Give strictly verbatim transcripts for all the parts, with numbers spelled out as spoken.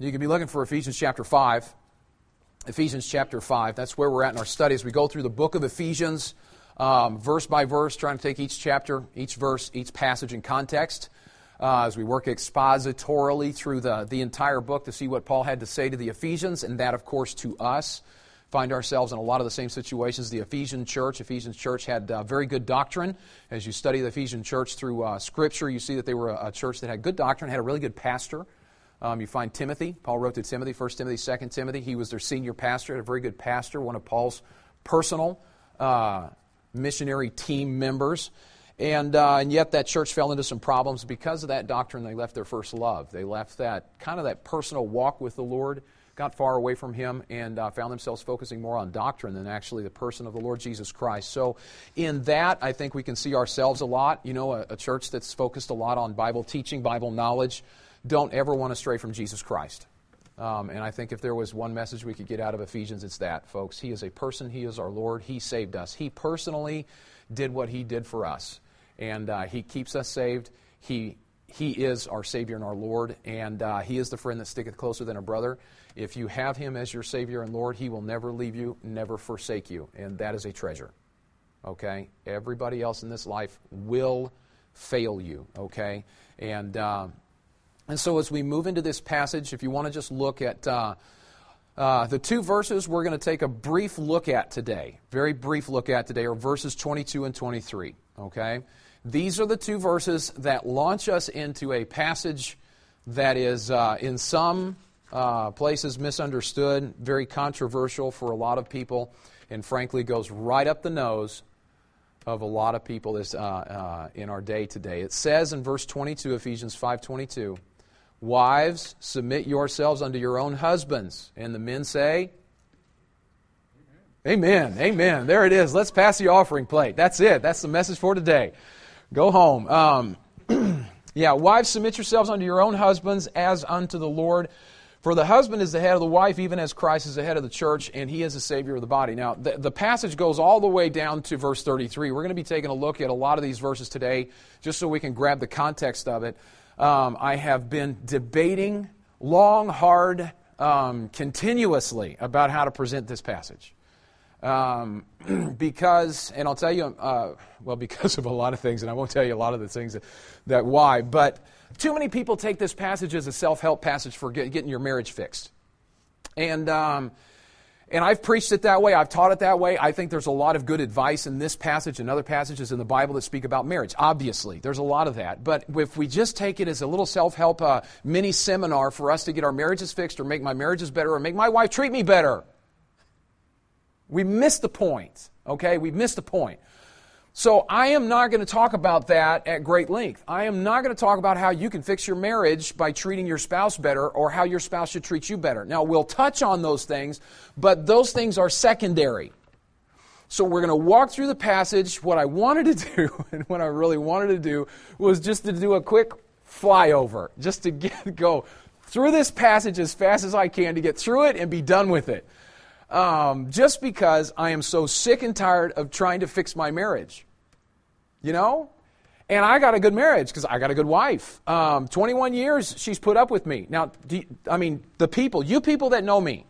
You can be looking for Ephesians chapter five. Ephesians chapter five. That's where we're at in our studies. We go through the book of Ephesians, um, verse by verse, trying to take each chapter, each verse, each passage in context. Uh, as we work expositorily through the, the entire book to see what Paul had to say to the Ephesians, and that, of course, to us. Find ourselves in a lot of the same situations. The Ephesian church, Ephesians church had uh, very good doctrine. As you study the Ephesian church through uh, Scripture, you see that they were a, a church that had good doctrine, had a really good pastor. Um, you find Timothy. Paul wrote to Timothy, First Timothy, Second Timothy. He was their senior pastor, had a very good pastor, one of Paul's personal uh, missionary team members. And, uh, and yet that church fell into some problems. Because of that doctrine, they left their first love. They left that kind of that personal walk with the Lord, got far away from Him, and uh, found themselves focusing more on doctrine than actually the person of the Lord Jesus Christ. So in that, I think we can see ourselves a lot. You know, a, a church that's focused a lot on Bible teaching, Bible knowledge, don't ever want to stray from Jesus Christ. Um, and I think if there was one message we could get out of Ephesians, it's that, folks. He is a person. He is our Lord. He saved us. He personally did what He did for us. And uh, He keeps us saved. He He is our Savior and our Lord. And uh, He is the friend that sticketh closer than a brother. If you have Him as your Savior and Lord, He will never leave you, never forsake you. And that is a treasure. Okay? Everybody else in this life will fail you. Okay? And... Uh, And so as we move into this passage, if you want to just look at uh, uh, the two verses we're going to take a brief look at today, very brief look at today, are verses twenty-two and twenty-three, okay? These are the two verses that launch us into a passage that is uh, in some uh, places misunderstood, very controversial for a lot of people, and frankly goes right up the nose of a lot of people this, uh, uh, in our day today. It says in verse twenty-two, Ephesians five twenty-two, "Wives, submit yourselves unto your own husbands." And the men say, Amen. Amen. Amen. There it is. Let's pass the offering plate. That's it. That's the message for today. Go home. Um, yeah, wives, submit yourselves unto your own husbands as unto the Lord. For the husband is the head of the wife, even as Christ is the head of the church, and He is the Savior of the body. Now, the, the passage goes all the way down to verse thirty-three. We're going to be taking a look at a lot of these verses today, just so we can grab the context of it. Um, I have been debating long, hard, um, continuously about how to present this passage. Um, because, and I'll tell you, uh, well, because of a lot of things, and I won't tell you a lot of the things that, that why, but too many people take this passage as a self-help passage for get, getting your marriage fixed. And um, and I've preached it that way. I've taught it that way. I think there's a lot of good advice in this passage and other passages in the Bible that speak about marriage. Obviously, there's a lot of that. But if we just take it as a little self-help uh, mini seminar for us to get our marriages fixed or make my marriages better or make my wife treat me better, we miss the point. Okay? We miss the point. So I am not going to talk about that at great length. I am not going to talk about how you can fix your marriage by treating your spouse better or how your spouse should treat you better. Now, we'll touch on those things, but those things are secondary. So we're going to walk through the passage. What I wanted to do, and what I really wanted to do, was just to do a quick flyover, just to get go through this passage as fast as I can to get through it and be done with it. Um, just because I am so sick and tired of trying to fix my marriage. You know? And I got a good marriage because I got a good wife. Um, twenty-one years she's put up with me. Now, do you, I mean, the people, you people that know me,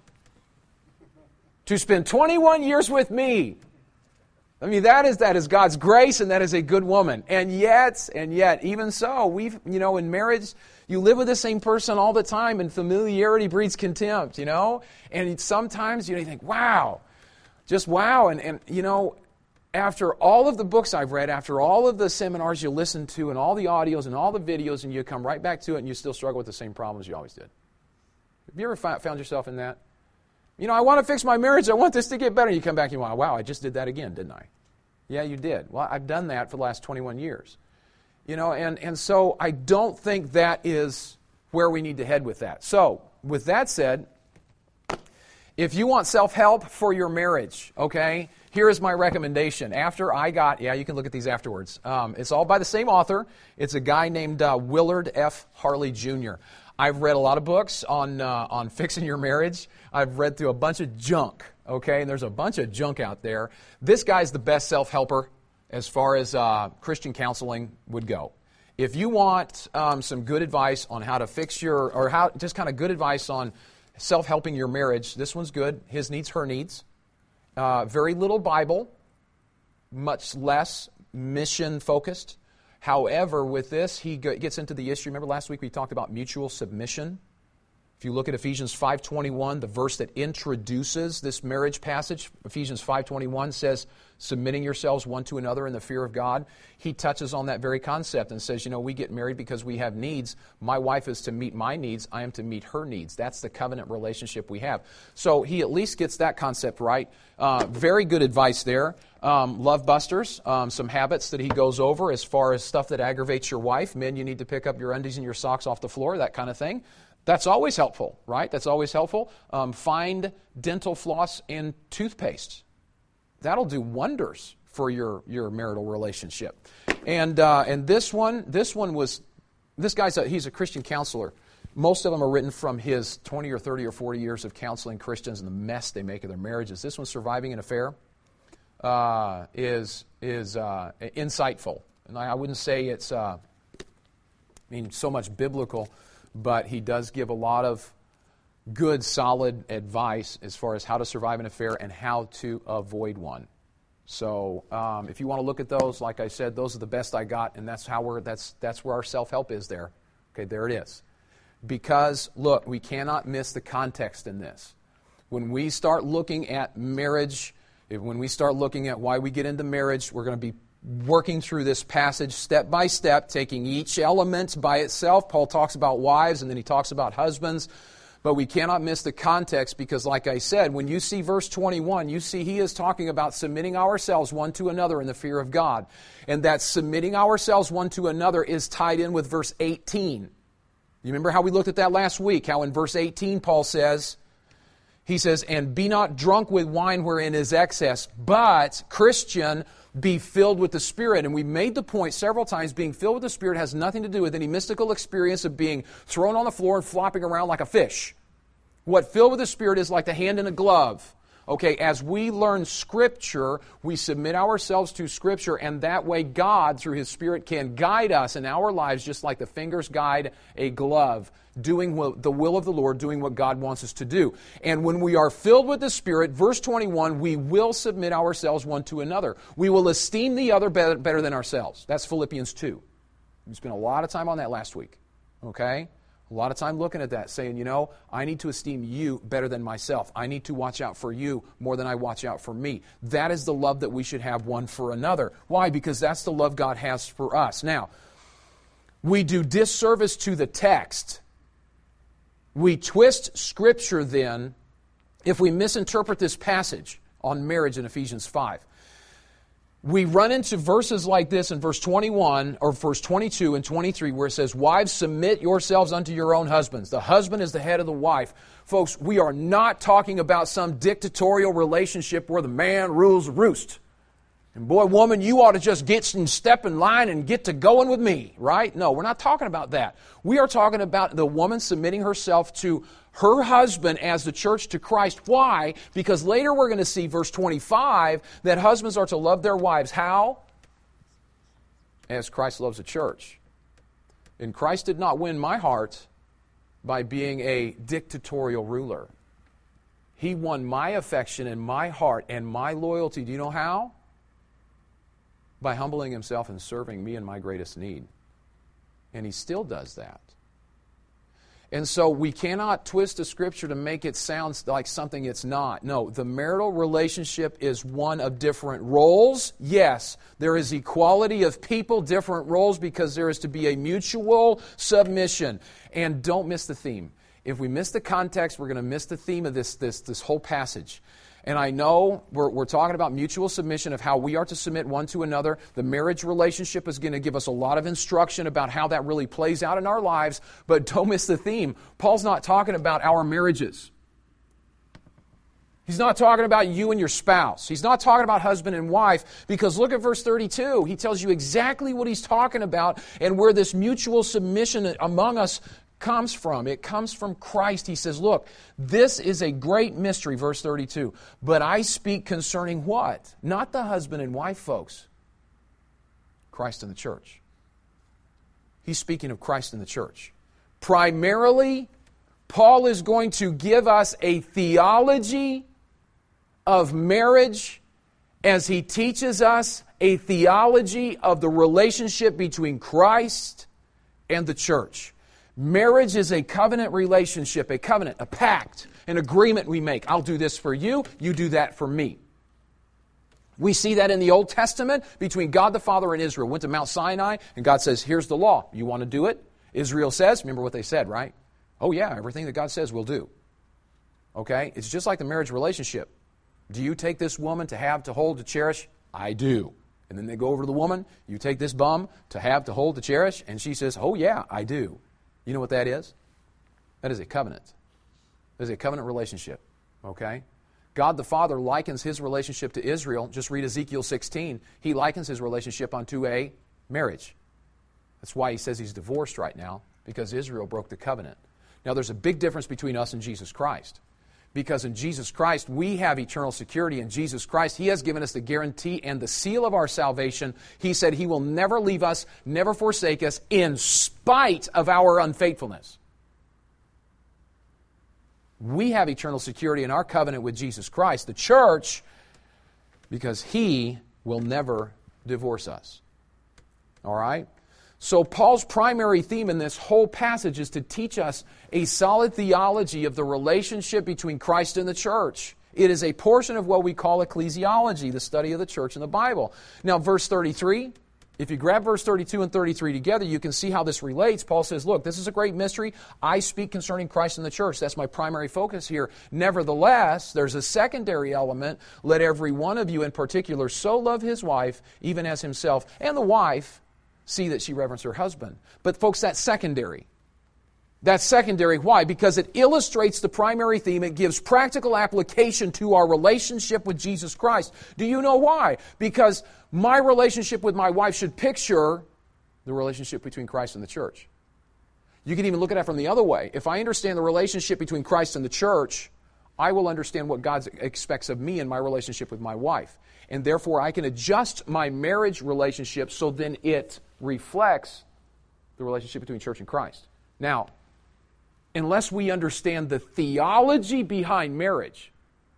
to spend twenty-one years with me, I mean, that is that is God's grace, and that is a good woman. And yet, and yet, even so, we've, you know, in marriage, you live with the same person all the time, and familiarity breeds contempt, you know? And sometimes, you know, you think, wow, just wow. And, and, you know, after all of the books I've read, after all of the seminars you listen to, and all the audios and all the videos, and you come right back to it, and you still struggle with the same problems you always did. Have you ever found yourself in that? You know, I want to fix my marriage. I want this to get better. You come back and you want, wow, I just did that again, didn't I? Yeah, you did. Well, I've done that for the last twenty-one years. You know, and, and so I don't think that is where we need to head with that. So, with that said, if you want self-help for your marriage, okay, here is my recommendation. After I got, yeah, you can look at these afterwards. Um, it's all by the same author. It's a guy named uh, Willard F. Harley Junior I've read a lot of books on uh, on fixing your marriage. I've read through a bunch of junk, okay, and there's a bunch of junk out there. This guy's the best self-helper as far as uh, Christian counseling would go. If you want um, some good advice on how to fix your, or how just kind of good advice on self-helping your marriage, this one's good. His Needs, Her Needs. Uh, very little Bible, much less mission-focused. However, with this, he gets into the issue. Remember last week we talked about mutual submission? If you look at Ephesians five twenty-one, the verse that introduces this marriage passage, Ephesians five twenty-one says, submitting yourselves one to another in the fear of God. He touches on that very concept and says, you know, we get married because we have needs. My wife is to meet my needs. I am to meet her needs. That's the covenant relationship we have. So he at least gets that concept right. Uh, very good advice there. Um, Love Busters, um, some habits that he goes over as far as stuff that aggravates your wife. Men, you need to pick up your undies and your socks off the floor, that kind of thing. That's always helpful, right? That's always helpful. Um, find dental floss and toothpaste. That'll do wonders for your, your marital relationship. And uh, and this one, this one was, this guy's a, he's a Christian counselor. Most of them are written from his twenty or thirty or forty years of counseling Christians and the mess they make of their marriages. This one, Surviving an Affair, uh, is is uh, insightful. And I, I wouldn't say it's, uh, I mean, so much biblical, but he does give a lot of good, solid advice as far as how to survive an affair and how to avoid one. So, um, if you want to look at those, like I said, those are the best I got, and that's how we're. That's that's where our self-help is. There, okay, there it is. Because look, we cannot miss the context in this. When we start looking at marriage, if, when we start looking at why we get into marriage, we're going to be working through this passage step by step, taking each element by itself. Paul talks about wives, and then he talks about husbands. But we cannot miss the context because, like I said, when you see verse twenty-one, you see he is talking about submitting ourselves one to another in the fear of God. And that submitting ourselves one to another is tied in with verse eighteen. You remember how we looked at that last week? How in verse eighteen Paul says, he says, and be not drunk with wine wherein is excess, but, Christian, be filled with the Spirit. And we made the point several times, being filled with the Spirit has nothing to do with any mystical experience of being thrown on the floor and flopping around like a fish. What filled with the Spirit is like the hand in a glove. Okay, as we learn Scripture, we submit ourselves to Scripture, and that way God, through His Spirit, can guide us in our lives just like the fingers guide a glove, doing the will of the Lord, doing what God wants us to do. And when we are filled with the Spirit, verse twenty-one, we will submit ourselves one to another. We will esteem the other better, better than ourselves. That's Philippians two. We spent a lot of time on that last week. Okay? A lot of time looking at that, saying, you know, I need to esteem you better than myself. I need to watch out for you more than I watch out for me. That is the love that we should have one for another. Why? Because that's the love God has for us. Now, we do disservice to the text. We twist Scripture then if we misinterpret this passage on marriage in Ephesians five. We run into verses like this in verse twenty-one or verse twenty-two and twenty-three where it says, wives, submit yourselves unto your own husbands. The husband is the head of the wife. Folks, we are not talking about some dictatorial relationship where the man rules the roost. And boy, woman, you ought to just get and step in line and get to going with me, right? No, we're not talking about that. We are talking about the woman submitting herself to her husband as the church to Christ. Why? Because later we're going to see, verse twenty-five, that husbands are to love their wives. How? As Christ loves the church. And Christ did not win my heart by being a dictatorial ruler. He won my affection and my heart and my loyalty. Do you know how? By humbling Himself and serving me in my greatest need. And He still does that. And so we cannot twist the Scripture to make it sound like something it's not. No, the marital relationship is one of different roles. Yes, there is equality of people, different roles, because there is to be a mutual submission. And don't miss the theme. If we miss the context, we're going to miss the theme of this, this, this whole passage. And I know we're, we're talking about mutual submission, of how we are to submit one to another. The marriage relationship is going to give us a lot of instruction about how that really plays out in our lives. But don't miss the theme. Paul's not talking about our marriages. He's not talking about you and your spouse. He's not talking about husband and wife, because look at verse thirty-two. He tells you exactly what he's talking about and where this mutual submission among us comes from. It comes from Christ. He says, look, this is a great mystery, verse thirty-two. But I speak concerning what? Not the husband and wife, folks. Christ and the church. He's speaking of Christ and the church. Primarily, Paul is going to give us a theology of marriage as he teaches us a theology of the relationship between Christ and the church. Marriage is a covenant relationship, a covenant, a pact, an agreement we make. I'll do this for you, you do that for me. We see that in the Old Testament between God the Father and Israel. Went to Mount Sinai, and God says, here's the law. You want to do it? Israel says, remember what they said, right? Oh yeah, everything that God says we'll do. Okay? It's just like the marriage relationship. Do you take this woman to have, to hold, to cherish? I do. And then they go over to the woman, you take this bum to have, to hold, to cherish? And she says, oh yeah, I do. You know what that is? That is a covenant. That is a covenant relationship. Okay? God the Father likens His relationship to Israel. Just read Ezekiel sixteen. He likens His relationship unto a marriage. That's why He says He's divorced right now, because Israel broke the covenant. Now there's a big difference between us and Jesus Christ. Because in Jesus Christ, we have eternal security. In Jesus Christ, He has given us the guarantee and the seal of our salvation. He said He will never leave us, never forsake us, in spite of our unfaithfulness. We have eternal security in our covenant with Jesus Christ, the church, because He will never divorce us. All right? So Paul's primary theme in this whole passage is to teach us a solid theology of the relationship between Christ and the church. It is a portion of what we call ecclesiology, the study of the church in the Bible. Now, verse thirty-three, if you grab verse thirty-two and thirty-three together, you can see how this relates. Paul says, look, this is a great mystery. I speak concerning Christ and the church. That's my primary focus here. Nevertheless, there's a secondary element. Let every one of you in particular so love his wife, even as himself, and the wife see that she reverence her husband. But folks, that's secondary. That's secondary. Why? Because it illustrates the primary theme. It gives practical application to our relationship with Jesus Christ. Do you know why? Because my relationship with my wife should picture the relationship between Christ and the church. You can even look at it from the other way. If I understand the relationship between Christ and the church, I will understand what God expects of me in my relationship with my wife. And therefore, I can adjust my marriage relationship so then it reflects the relationship between church and Christ. Now, unless we understand the theology behind marriage,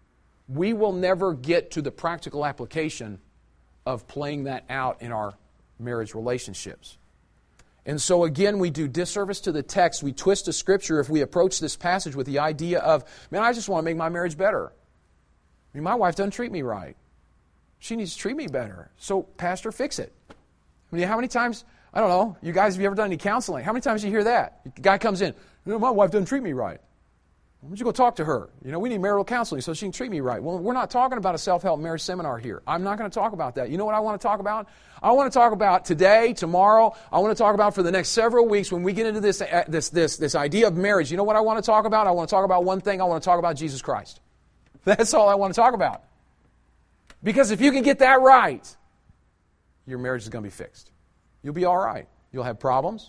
we will never get to the practical application of playing that out in our marriage relationships. And so again, we do disservice to the text. We twist the Scripture if we approach this passage with the idea of, man, I just want to make my marriage better. I mean, my wife doesn't treat me right. She needs to treat me better. So, Pastor, fix it. I mean, how many times, I don't know, you guys, have you ever done any counseling? How many times do you hear that? The guy comes in, you know, my wife doesn't treat me right. Why don't you go talk to her? You know, we need marital counseling so she can treat me right. Well, we're not talking about a self-help marriage seminar here. I'm not going to talk about that. You know what I want to talk about? I want to talk about today, tomorrow. I want to talk about for the next several weeks when we get into this, uh, this, this, this idea of marriage. You know what I want to talk about? I want to talk about one thing. I want to talk about Jesus Christ. That's all I want to talk about. Because if you can get that right, your marriage is going to be fixed. You'll be all right. You'll have problems,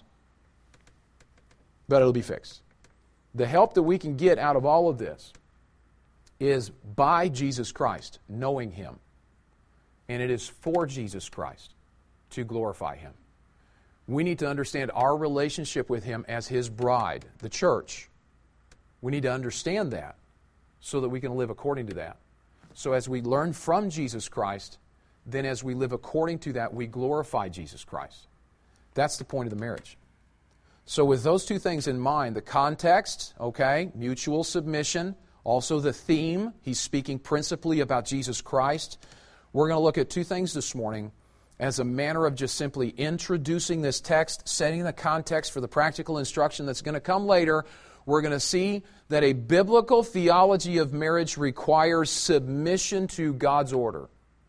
but it'll be fixed. The help that we can get out of all of this is by Jesus Christ, knowing Him. And it is for Jesus Christ to glorify Him. We need to understand our relationship with Him as His bride, the church. We need to understand that so that we can live according to that. So as we learn from Jesus Christ, then as we live according to that, we glorify Jesus Christ. That's the point of the marriage. So with those two things in mind, the context, okay, mutual submission, also the theme, he's speaking principally about Jesus Christ. We're going to look at two things this morning as a manner of just simply introducing this text, setting the context for the practical instruction that's going to come later. We're going to see that a biblical theology of marriage requires submission to God's order.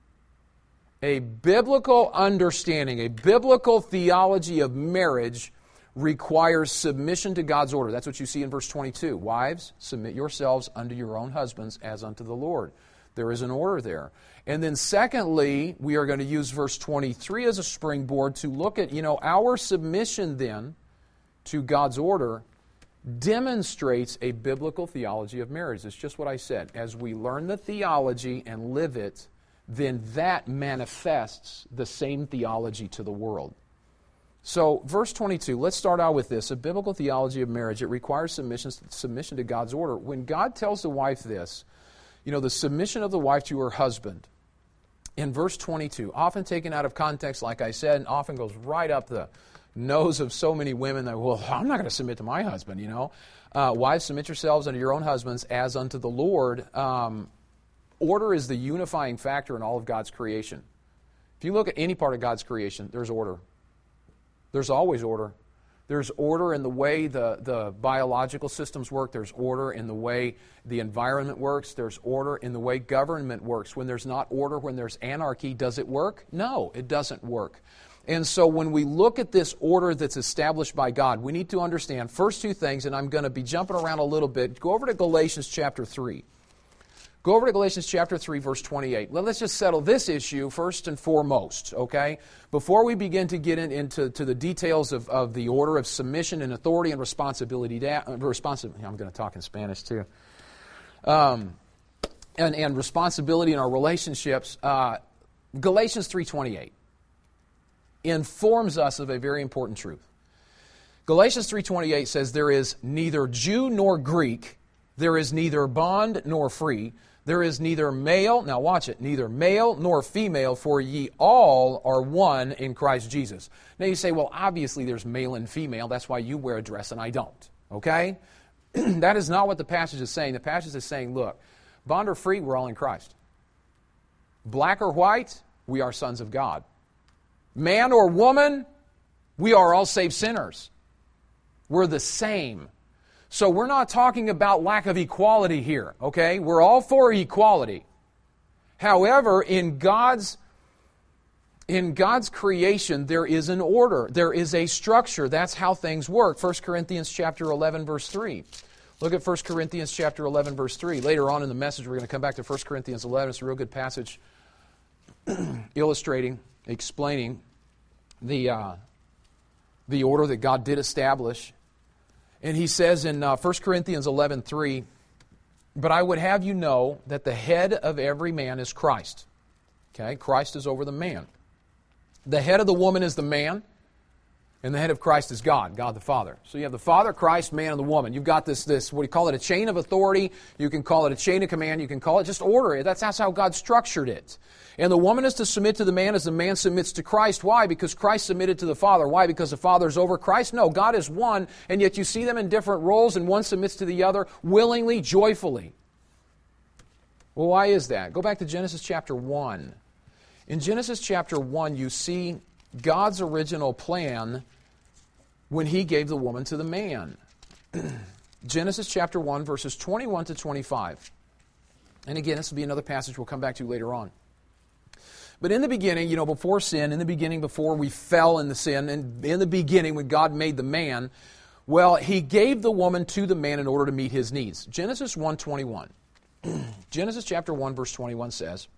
A biblical understanding, a biblical theology of marriage requires submission to God's order. That's what you see in verse twenty-two. Wives, submit yourselves unto your own husbands as unto the Lord. There is an order there. And then secondly, we are going to use verse twenty-three as a springboard to look at, you know, our submission then to God's order demonstrates a biblical theology of marriage. It's just what I said. As we learn the theology and live it, then that manifests the same theology to the world. So, verse twenty-two, let's start out with this. A biblical theology of marriage, it requires submission, submission to God's order. When God tells the wife this, you know, the submission of the wife to her husband, in verse twenty-two, often taken out of context, like I said, and often goes right up the nose of so many women that, well, I'm not going to submit to my husband, you know. Uh, wives, submit yourselves unto your own husbands as unto the Lord. Um, order is the unifying factor in all of God's creation. If you look at any part of God's creation, there's order. There's always order. There's order in the way the, the biological systems work. There's order in the way the environment works. There's order in the way government works. When there's not order, when there's anarchy, does it work? No, it doesn't work. And so when we look at this order that's established by God, we need to understand first two things, and I'm going to be jumping around a little bit. Go over to Galatians chapter three. Go over to Galatians chapter three, verse twenty-eight. Let's just settle this issue first and foremost, okay? Before we begin to get in, into to the details of, of the order of submission and authority and responsibility. Da, responsibility I'm going to talk in Spanish too. Um, and, and responsibility in our relationships. Uh, Galatians three twenty-eight informs us of a very important truth. Galatians three twenty-eight says, there is neither Jew nor Greek, there is neither bond nor free, there is neither male, now watch it, neither male nor female, for ye all are one in Christ Jesus. Now you say, well, obviously there's male and female, that's why you wear a dress and I don't, okay? That is not what the passage is saying. The passage is saying, look, bond or free, we're all in Christ. Black or white, we are sons of God. Man or woman, we are all saved sinners. We're the same. So we're not talking about lack of equality here, okay? We're all for equality. However, in God's in God's creation, there is an order. There is a structure. That's how things work. First Corinthians chapter eleven, verse three. Look at First Corinthians chapter eleven, verse three. Later on in the message, we're going to come back to First Corinthians eleven. It's a real good passage illustrating, explaining the uh, the order that God did establish. And he says in uh, First Corinthians eleven three, but I would have you know that the head of every man is Christ. Okay, Christ is over the man. The head of the woman is the man, and the head of Christ is God, God the Father. So you have the Father, Christ, man, and the woman. You've got this, this what do you call it, a chain of authority. You can call it a chain of command. You can call it just order. That's, that's how God structured it. And the woman is to submit to the man as the man submits to Christ. Why? Because Christ submitted to the Father. Why? Because the Father is over Christ? No, God is one, and yet you see them in different roles, and one submits to the other willingly, joyfully. Well, why is that? Go back to Genesis chapter one. In Genesis chapter one, you see God's original plan when He gave the woman to the man. Genesis chapter one, verses twenty-one to twenty-five. And again, this will be another passage we'll come back to later on. But in the beginning, you know, before sin, in the beginning, before we fell in the sin, and in the beginning when God made the man, well, He gave the woman to the man in order to meet his needs. Genesis one twenty-one. Genesis chapter one, verse twenty-one says,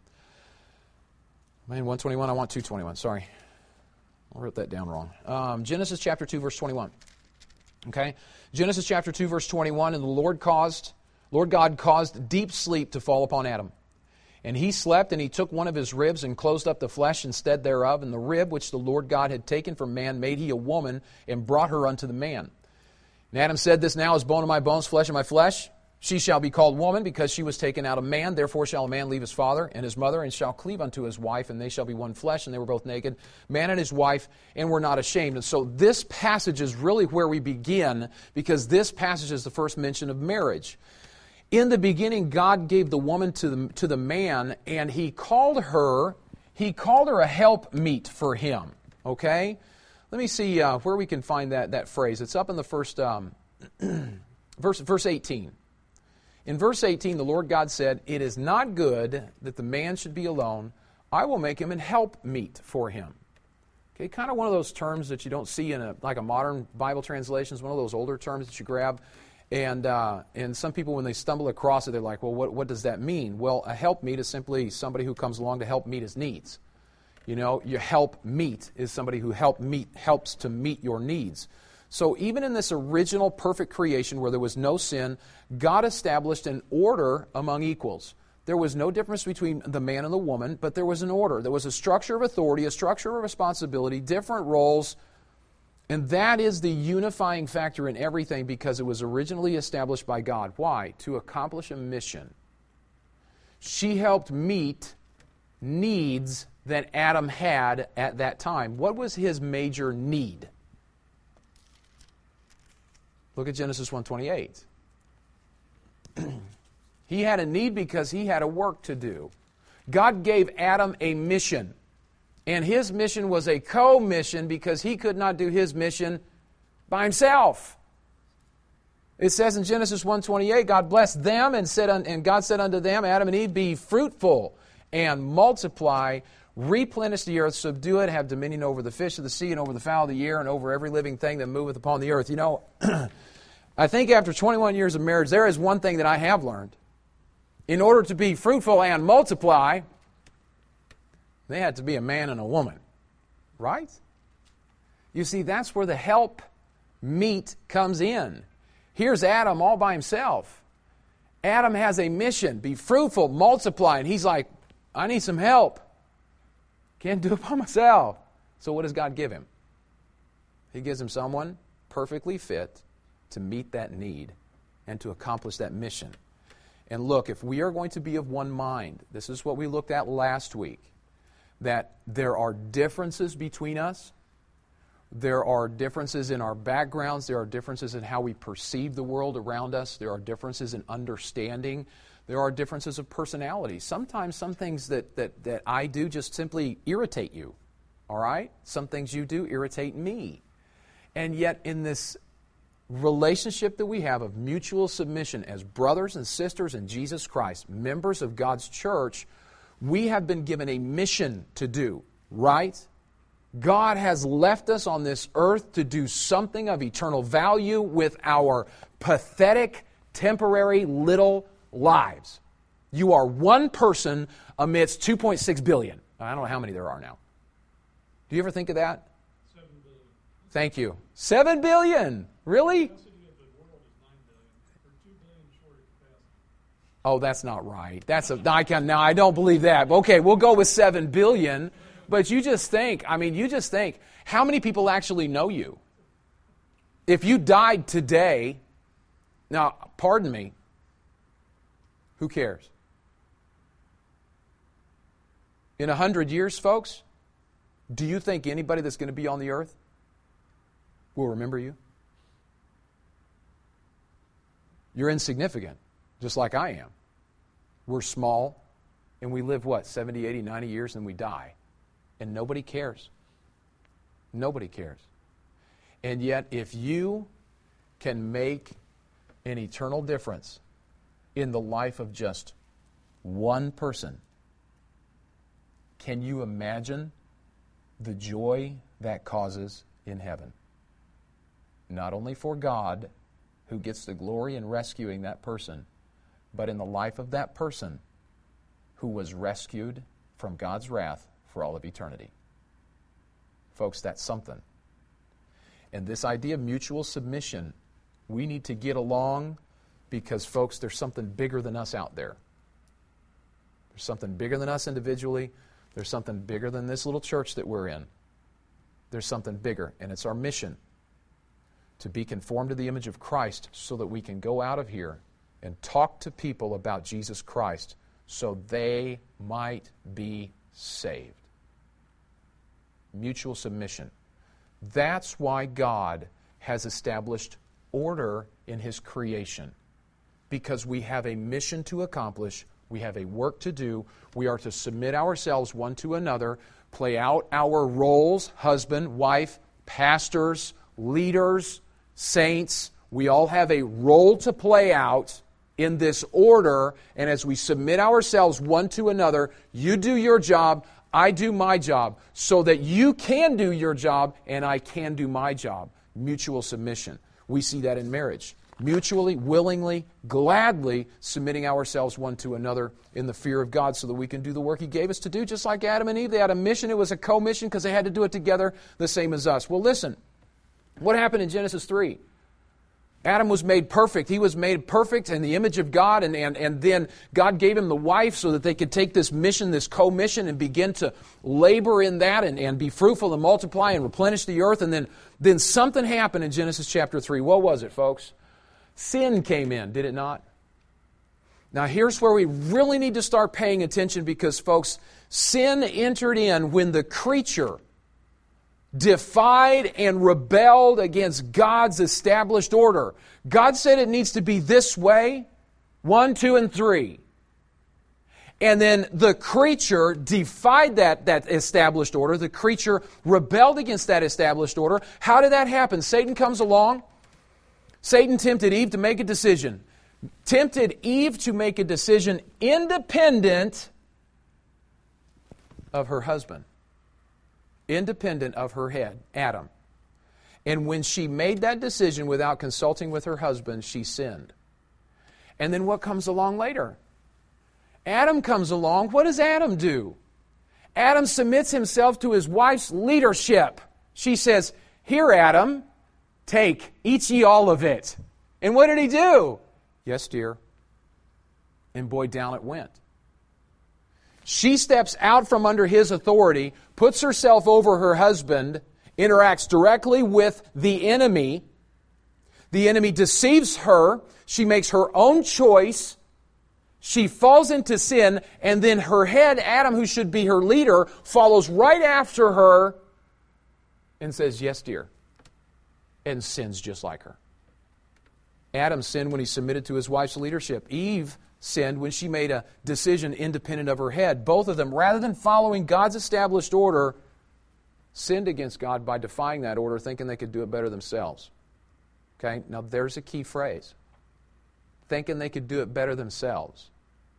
man, one twenty-one, I want two twenty-one, sorry. I wrote that down wrong. Um, Genesis chapter two, verse twenty-one. Okay? Genesis chapter two, verse twenty-one, and the Lord caused, Lord God caused deep sleep to fall upon Adam. And he slept, and he took one of his ribs and closed up the flesh instead thereof. And the rib which the Lord God had taken from man made he a woman, and brought her unto the man. And Adam said, this now is bone of my bones, flesh of my flesh. She shall be called woman, because she was taken out of man. Therefore shall a man leave his father and his mother, and shall cleave unto his wife, and they shall be one flesh. And they were both naked, man and his wife, and were not ashamed. And so this passage is really where we begin, because this passage is the first mention of marriage. In the beginning, God gave the woman to the, to the man, and He called her, He called her a helpmeet for Him. Okay? Let me see uh, where we can find that, that phrase. It's up in the first, um, verse, verse eighteen. In verse eighteen, the Lord God said, it is not good that the man should be alone. I will make him an helpmeet for him. Okay, kind of one of those terms that you don't see in a, like a modern Bible translation. It's one of those older terms that you grab. And uh, and some people, when they stumble across it, they're like, well, what, what does that mean? Well, a helpmeet is simply somebody who comes along to help meet his needs. You know, your helpmeet is somebody who help meet, helps to meet your needs. So even in this original perfect creation where there was no sin, God established an order among equals. There was no difference between the man and the woman, but there was an order. There was a structure of authority, a structure of responsibility, different roles, And that is the unifying factor in everything because it was originally established by God. Why? To accomplish a mission. She helped meet needs that Adam had at that time. What was his major need? Look at Genesis one twenty-eight. He had a need because he had a work to do. God gave Adam a mission. And his mission was a co-mission because he could not do his mission by himself. It says in Genesis one twenty-eight, God blessed them and said, and God said unto them, Adam and Eve, be fruitful and multiply, replenish the earth, subdue it, have dominion over the fish of the sea and over the fowl of the air and over every living thing that moveth upon the earth. You know, I think after twenty-one years of marriage, there is one thing that I have learned. In order to be fruitful and multiply, they had to be a man and a woman, right? You see, that's where the help meet comes in. Here's Adam all by himself. Adam has a mission, be fruitful, multiply, and he's like, I need some help. Can't do it by myself. So what does God give him? He gives him someone perfectly fit to meet that need and to accomplish that mission. And look, if we are going to be of one mind, this is what we looked at last week, that there are differences between us. There are differences in our backgrounds. There are differences in how we perceive the world around us. There are differences in understanding. There are differences of personality. Sometimes some things that, that, that I do just simply irritate you. All right? Some things you do irritate me. And yet in this relationship that we have of mutual submission as brothers and sisters in Jesus Christ, members of God's church, we have been given a mission to do, right? God has left us on this earth to do something of eternal value with our pathetic, temporary, little lives. You are one person amidst two point six billion. I don't know how many there are now. Do you ever think of that? Seven billion. Thank you. Seven billion? Really? Oh, that's not right. That's a, I can, now, I don't believe that. Okay, we'll go with seven billion. But you just think, I mean, you just think, how many people actually know you? If you died today, now, pardon me, who cares? In a hundred years, folks, do you think anybody that's going to be on the earth will remember you? You're insignificant, just like I am. We're small, and we live, what, seventy, eighty, ninety years, and we die. And nobody cares. Nobody cares. And yet, if you can make an eternal difference in the life of just one person, can you imagine the joy that causes in heaven? Not only for God, who gets the glory in rescuing that person, but in the life of that person who was rescued from God's wrath for all of eternity. Folks, that's something. And this idea of mutual submission, we need to get along because, folks, there's something bigger than us out there. There's something bigger than us individually. There's something bigger than this little church that we're in. There's something bigger, and it's our mission to be conformed to the image of Christ so that we can go out of here and talk to people about Jesus Christ so they might be saved. Mutual submission. That's why God has established order in His creation. Because we have a mission to accomplish, we have a work to do, we are to submit ourselves one to another, play out our roles, husband, wife, pastors, leaders, saints. We all have a role to play out in this order, and as we submit ourselves one to another, you do your job, I do my job, so that you can do your job and I can do my job. Mutual submission. We see that in marriage. Mutually, willingly, gladly submitting ourselves one to another in the fear of God so that we can do the work He gave us to do, just like Adam and Eve. They had a mission. It was a co-mission because they had to do it together, the same as us. Well, listen, what happened in Genesis three? Adam was made perfect. He was made perfect in the image of God, and, and, and then God gave him the wife so that they could take this mission, this co-mission, and begin to labor in that and, and be fruitful and multiply and replenish the earth. And then, then something happened in Genesis chapter three. What was it, folks? Sin came in, did it not? Now here's where we really need to start paying attention because, folks, sin entered in when the creature defied and rebelled against God's established order. God said it needs to be this way, one, two, and three. And then the creature defied that, that established order. The creature rebelled against that established order. How did that happen? Satan comes along. Satan tempted Eve to make a decision. Tempted Eve to make a decision independent of her husband. Independent of her head, Adam. And when she made that decision without consulting with her husband, she sinned. And then what comes along later? Adam comes along. What does Adam do? Adam submits himself to his wife's leadership. She says, "Here, Adam, take, eat ye all of it." And what did he do? "Yes, dear." And boy, down it went. She steps out from under his authority, puts herself over her husband, interacts directly with the enemy. The enemy deceives her. She makes her own choice. She falls into sin, and then her head, Adam, who should be her leader, follows right after her and says, "Yes, dear," and sins just like her. Adam sinned when he submitted to his wife's leadership. Eve sinned when she made a decision independent of her head. Both of them, rather than following God's established order, sinned against God by defying that order, thinking they could do it better themselves. Okay, now there's a key phrase. Thinking they could do it better themselves.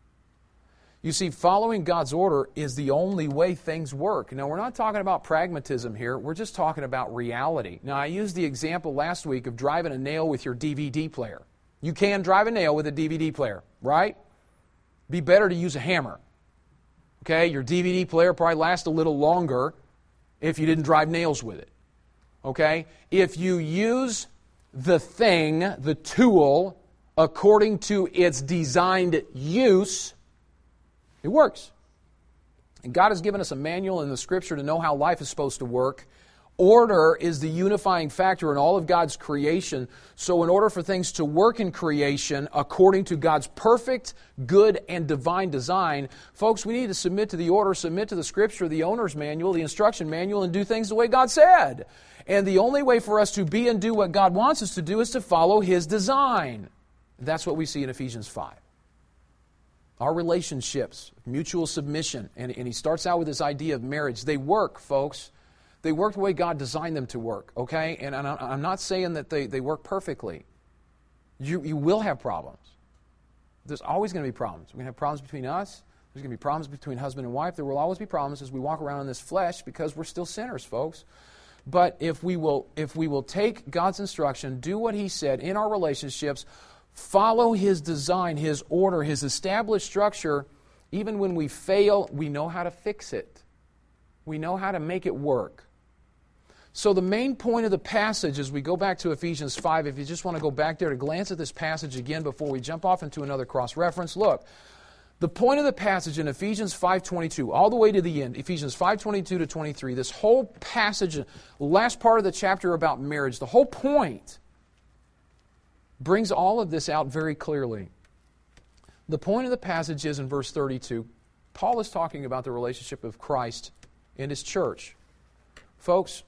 You see, following God's order is the only way things work. Now, we're not talking about pragmatism here. We're just talking about reality. Now, I used the example last week of driving a nail with your D V D player. You can drive a nail with a D V D player, right? Be better to use a hammer. Okay, your D V D player probably lasts a little longer if you didn't drive nails with it. Okay? If you use the thing, the tool, according to its designed use, it works. And God has given us a manual in the Scripture to know how life is supposed to work. Order is the unifying factor in all of God's creation. So in order for things to work in creation according to God's perfect, good, and divine design, folks, we need to submit to the order, submit to the Scripture, the owner's manual, the instruction manual, and do things the way God said. And the only way for us to be and do what God wants us to do is to follow His design. That's what we see in Ephesians five. Our relationships, mutual submission, and, and he starts out with this idea of marriage. They work, folks. They work the way God designed them to work, okay? And I'm not saying that they, they work perfectly. You, you will have problems. There's always going to be problems. We're going to have problems between us. There's going to be problems between husband and wife. There will always be problems as we walk around in this flesh because we're still sinners, folks. But if we will, if we will take God's instruction, do what He said in our relationships, follow His design, His order, His established structure, even when we fail, we know how to fix it. We know how to make it work. So the main point of the passage as we go back to Ephesians five, if you just want to go back there to glance at this passage again before we jump off into another cross-reference, look. The point of the passage in Ephesians five twenty-two, all the way to the end, Ephesians five twenty-two to twenty-three, this whole passage, the last part of the chapter about marriage, the whole point brings all of this out very clearly. The point of the passage is in verse thirty-two. Paul is talking about the relationship of Christ and His church. Folks,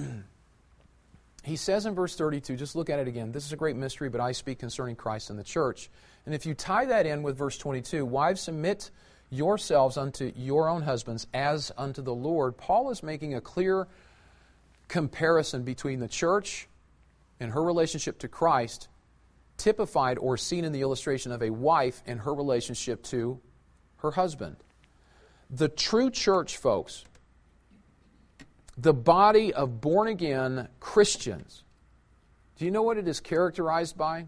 he says in verse thirty-two, just look at it again, this is a great mystery, but I speak concerning Christ and the church. And if you tie that in with verse twenty-two, wives, submit yourselves unto your own husbands as unto the Lord, Paul is making a clear comparison between the church and her relationship to Christ, typified or seen in the illustration of a wife and her relationship to her husband. The true church, folks, the body of born-again Christians, do you know what it is characterized by?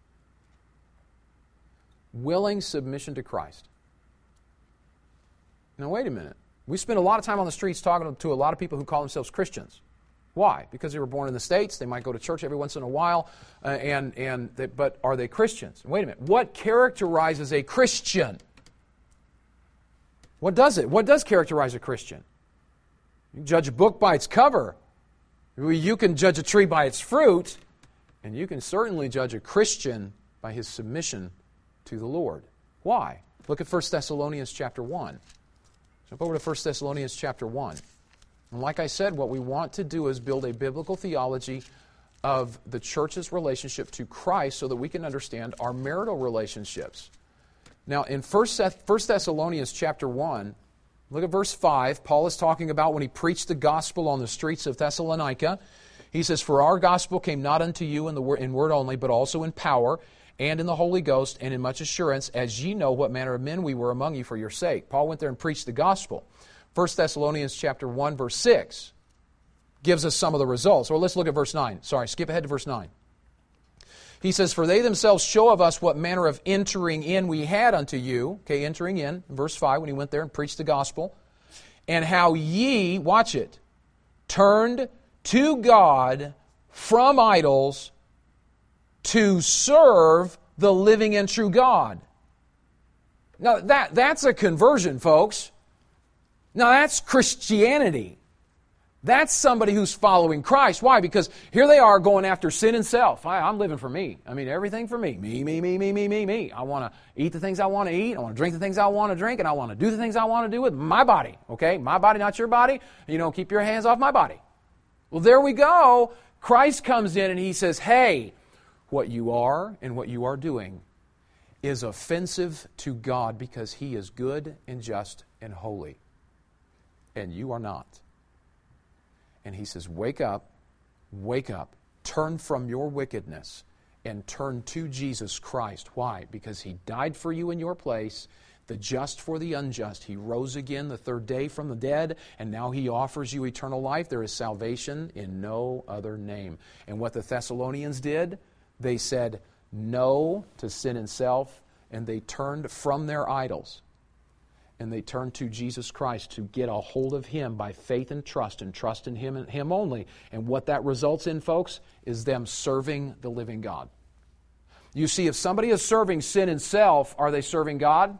Willing submission to Christ. Now, wait a minute. We spend a lot of time on the streets talking to a lot of people who call themselves Christians. Why? Because they were born in the States. They might go to church every once in a while, uh, and and they, but are they Christians? Wait a minute. What characterizes a Christian? What does it? What does characterize a Christian? You can judge a book by its cover. You can judge a tree by its fruit, and you can certainly judge a Christian by his submission to the Lord. Why? Look at First Thessalonians chapter one. Jump over to First Thessalonians chapter one. And like I said, what we want to do is build a biblical theology of the church's relationship to Christ so that we can understand our marital relationships. Now, in First Thessalonians chapter one, look at verse five. Paul is talking about when he preached the gospel on the streets of Thessalonica. He says, "For our gospel came not unto you in, the word, in word only, but also in power, and in the Holy Ghost, and in much assurance, as ye know what manner of men we were among you for your sake." Paul went there and preached the gospel. First Thessalonians chapter one, verse six gives us some of the results. Or let's look at verse nine. Sorry, skip ahead to verse nine. He says, "For they themselves show of us what manner of entering in we had unto you." Okay, entering in, verse five, when he went there and preached the gospel. "And how ye," watch it, "turned to God from idols to serve the living and true God." Now, that, that's a conversion, folks. Now, that's Christianity. That's somebody who's following Christ. Why? Because here they are going after sin and self. I, I'm living for me. I mean, everything for me. Me, me, me, me, me, me, me. I want to eat the things I want to eat. I want to drink the things I want to drink. And I want to do the things I want to do with my body. Okay? My body, not your body. You know, keep your hands off my body. Well, there we go. Christ comes in and He says, hey, what you are and what you are doing is offensive to God because He is good and just and holy. And you are not. And He says, wake up, wake up, turn from your wickedness and turn to Jesus Christ. Why? Because He died for you in your place, the just for the unjust. He rose again the third day from the dead, and now He offers you eternal life. There is salvation in no other name. And what the Thessalonians did, they said no to sin and self, and they turned from their idols. And they turned to Jesus Christ to get a hold of Him by faith and trust, and trust in Him and Him only. And what that results in, folks, is them serving the living God. You see, if somebody is serving sin and self, are they serving God?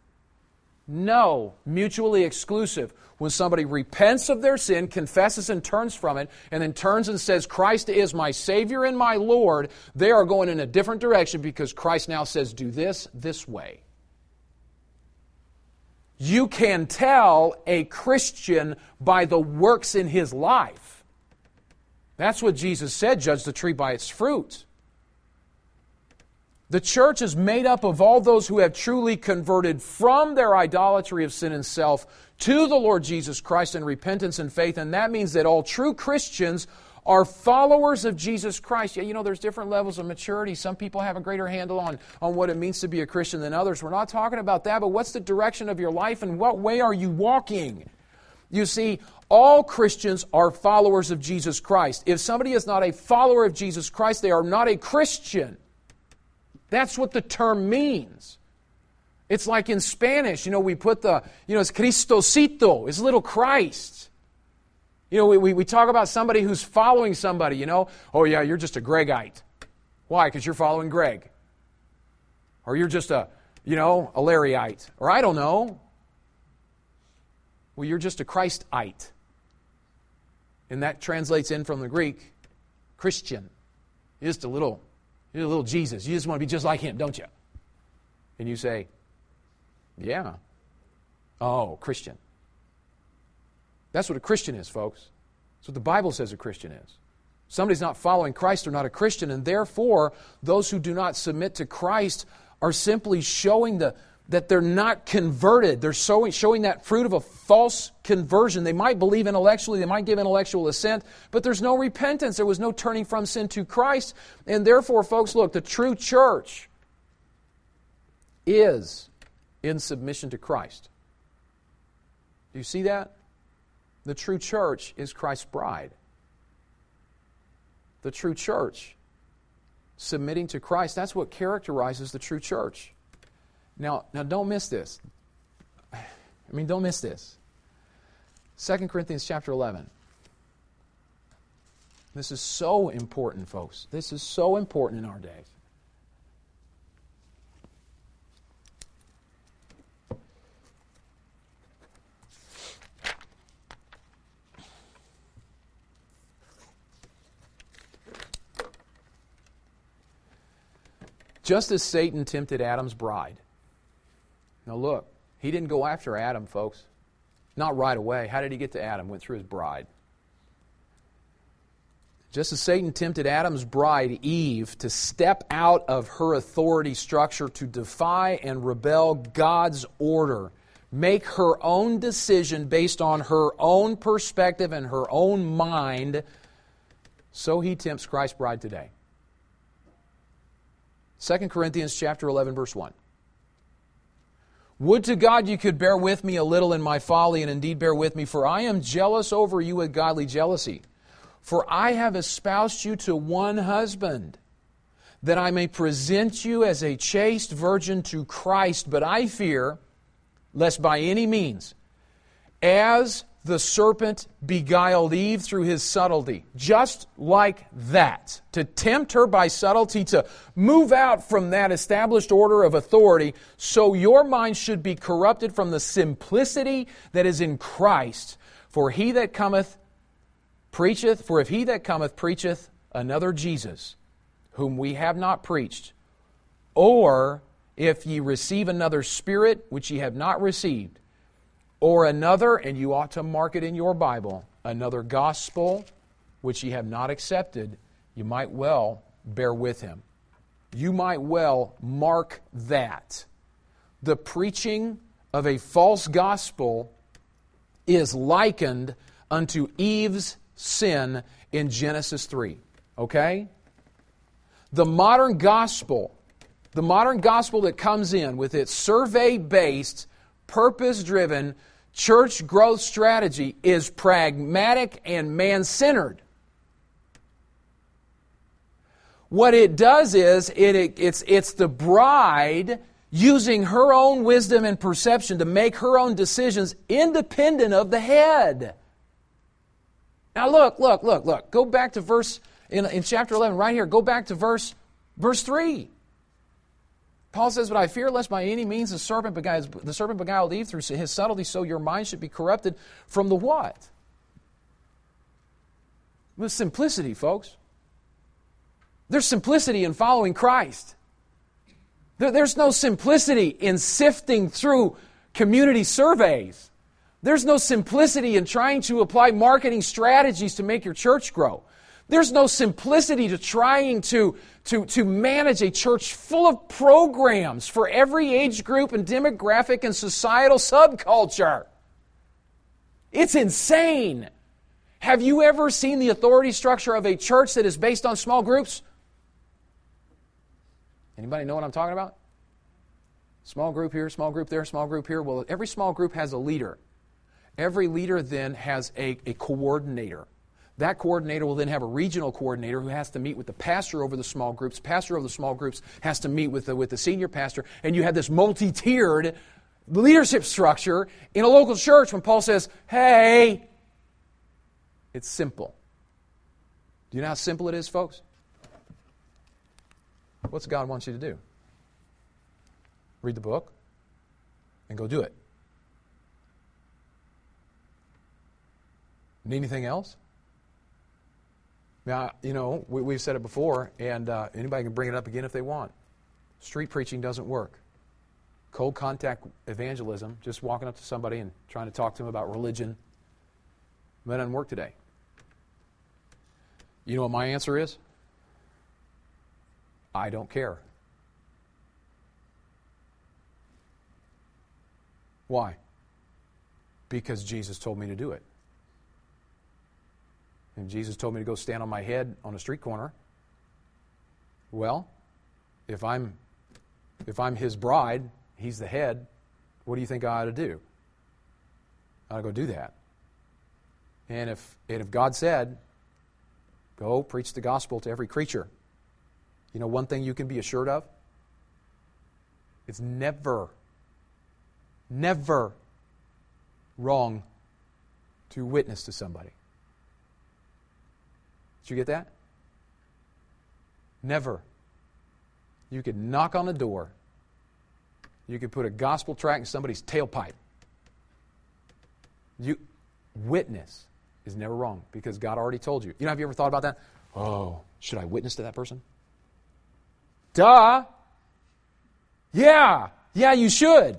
No. Mutually exclusive. When somebody repents of their sin, confesses and turns from it, and then turns and says, Christ is my Savior and my Lord, they are going in a different direction because Christ now says, do this this way. You can tell a Christian by the works in his life. That's what Jesus said, judge the tree by its fruit. The church is made up of all those who have truly converted from their idolatry of sin and self to the Lord Jesus Christ in repentance and faith, and that means that all true Christians are followers of Jesus Christ. Yeah, you know, there's different levels of maturity. Some people have a greater handle on, on what it means to be a Christian than others. We're not talking about that, but what's the direction of your life and what way are you walking? You see, all Christians are followers of Jesus Christ. If somebody is not a follower of Jesus Christ, they are not a Christian. That's what the term means. It's like in Spanish, you know, we put the, you know, it's Cristosito, it's little Christ. You know, we, we, we talk about somebody who's following somebody, you know. Oh, yeah, you're just a Gregite. Why? Because you're following Greg. Or you're just a, you know, a Larryite. Or I don't know. Well, you're just a Christite. And that translates in from the Greek, Christian. You're just a little, you're a little Jesus. You just want to be just like Him, don't you? And you say, yeah. Oh, Christian. That's what a Christian is, folks. That's what the Bible says a Christian is. Somebody's not following Christ, they're not a Christian, and therefore, those who do not submit to Christ are simply showing the, that they're not converted. They're showing, showing that fruit of a false conversion. They might believe intellectually, they might give intellectual assent, but there's no repentance. There was no turning from sin to Christ. And therefore, folks, look, the true church is in submission to Christ. Do you see that? The true church is Christ's bride. The true church, submitting to Christ, that's what characterizes the true church. Now, now don't miss this. I mean, don't miss this. Second Corinthians chapter eleven. This is so important, folks. This is so important in our days. Just as Satan tempted Adam's bride. Now look, he didn't go after Adam, folks. Not right away. How did he get to Adam? Went through his bride. Just as Satan tempted Adam's bride, Eve, to step out of her authority structure to defy and rebel God's order, make her own decision based on her own perspective and her own mind, so he tempts Christ's bride today. Second Corinthians chapter eleven, verse one. Would to God you could bear with me a little in my folly, and indeed bear with me, for I am jealous over you with godly jealousy. For I have espoused you to one husband, that I may present you as a chaste virgin to Christ. But I fear, lest by any means, as the serpent beguiled Eve through his subtlety, just like that, to tempt her by subtlety to move out from that established order of authority, so your mind should be corrupted from the simplicity that is in Christ. For he that cometh preacheth, for if he that cometh preacheth another Jesus, whom we have not preached, or if ye receive another spirit which ye have not received, or another, and you ought to mark it in your Bible, another gospel which ye have not accepted, you might well bear with him. You might well mark that. The preaching of a false gospel is likened unto Eve's sin in Genesis three. Okay? The modern gospel, the modern gospel that comes in with its survey-based, purpose-driven church growth strategy is pragmatic and man-centered. What it does is it, it, it's, it's the bride using her own wisdom and perception to make her own decisions independent of the head. Now look, look, look, look. Go back to verse, in, in chapter eleven, right here, go back to verse, verse three. Paul says, but I fear lest by any means the serpent beguiled, the serpent beguiled Eve through his subtlety, so your mind should be corrupted from the what? With simplicity, folks. There's simplicity in following Christ. There, there's no simplicity in sifting through community surveys. There's no simplicity in trying to apply marketing strategies to make your church grow. There's no simplicity to trying to, to, to manage a church full of programs for every age group and demographic and societal subculture. It's insane. Have you ever seen the authority structure of a church that is based on small groups? Anybody know what I'm talking about? Small group here, small group there, small group here. Well, every small group has a leader. Every leader then has a, a coordinator. That coordinator will then have a regional coordinator who has to meet with the pastor over the small groups. Pastor over the small groups has to meet with the, with the senior pastor. And you have this multi-tiered leadership structure in a local church when Paul says, hey, it's simple. Do you know how simple it is, folks? What's God wants you to do? Read the book and go do it. Need anything else? Now, you know, we, we've said it before, and uh, anybody can bring it up again if they want. Street preaching doesn't work. Cold contact evangelism, just walking up to somebody and trying to talk to them about religion, that doesn't work today. You know what my answer is? I don't care. Why? Because Jesus told me to do it. And Jesus told me to go stand on my head on a street corner. Well, if I'm if I'm his bride, he's the head, what do you think I ought to do? I ought to go do that. And if and if God said, go preach the gospel to every creature, you know one thing you can be assured of? It's never, never wrong to witness to somebody. Did you get that? Never. You could knock on the door. You could put a gospel tract in somebody's tailpipe. You witness is never wrong because God already told you. You know, have you ever thought about that? Oh, should I witness to that person? Duh. Yeah. Yeah, you should.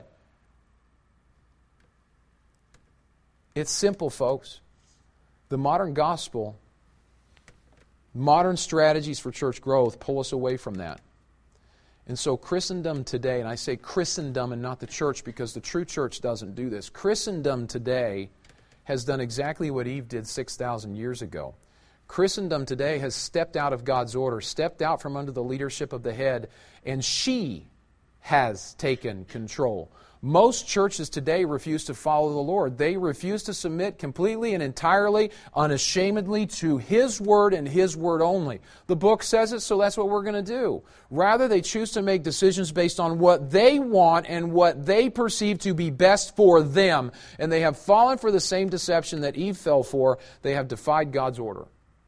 It's simple, folks. The modern gospel, modern strategies for church growth pull us away from that. And so Christendom today, and I say Christendom and not the church because the true church doesn't do this. Christendom today has done exactly what Eve did six thousand years ago. Christendom today has stepped out of God's order, stepped out from under the leadership of the head, and she has taken control. Most churches today refuse to follow the Lord. They refuse to submit completely and entirely, unashamedly to His Word and His Word only. The book says it, so that's what we're going to do. Rather, they choose to make decisions based on what they want and what they perceive to be best for them. And they have fallen for the same deception that Eve fell for. They have defied God's order.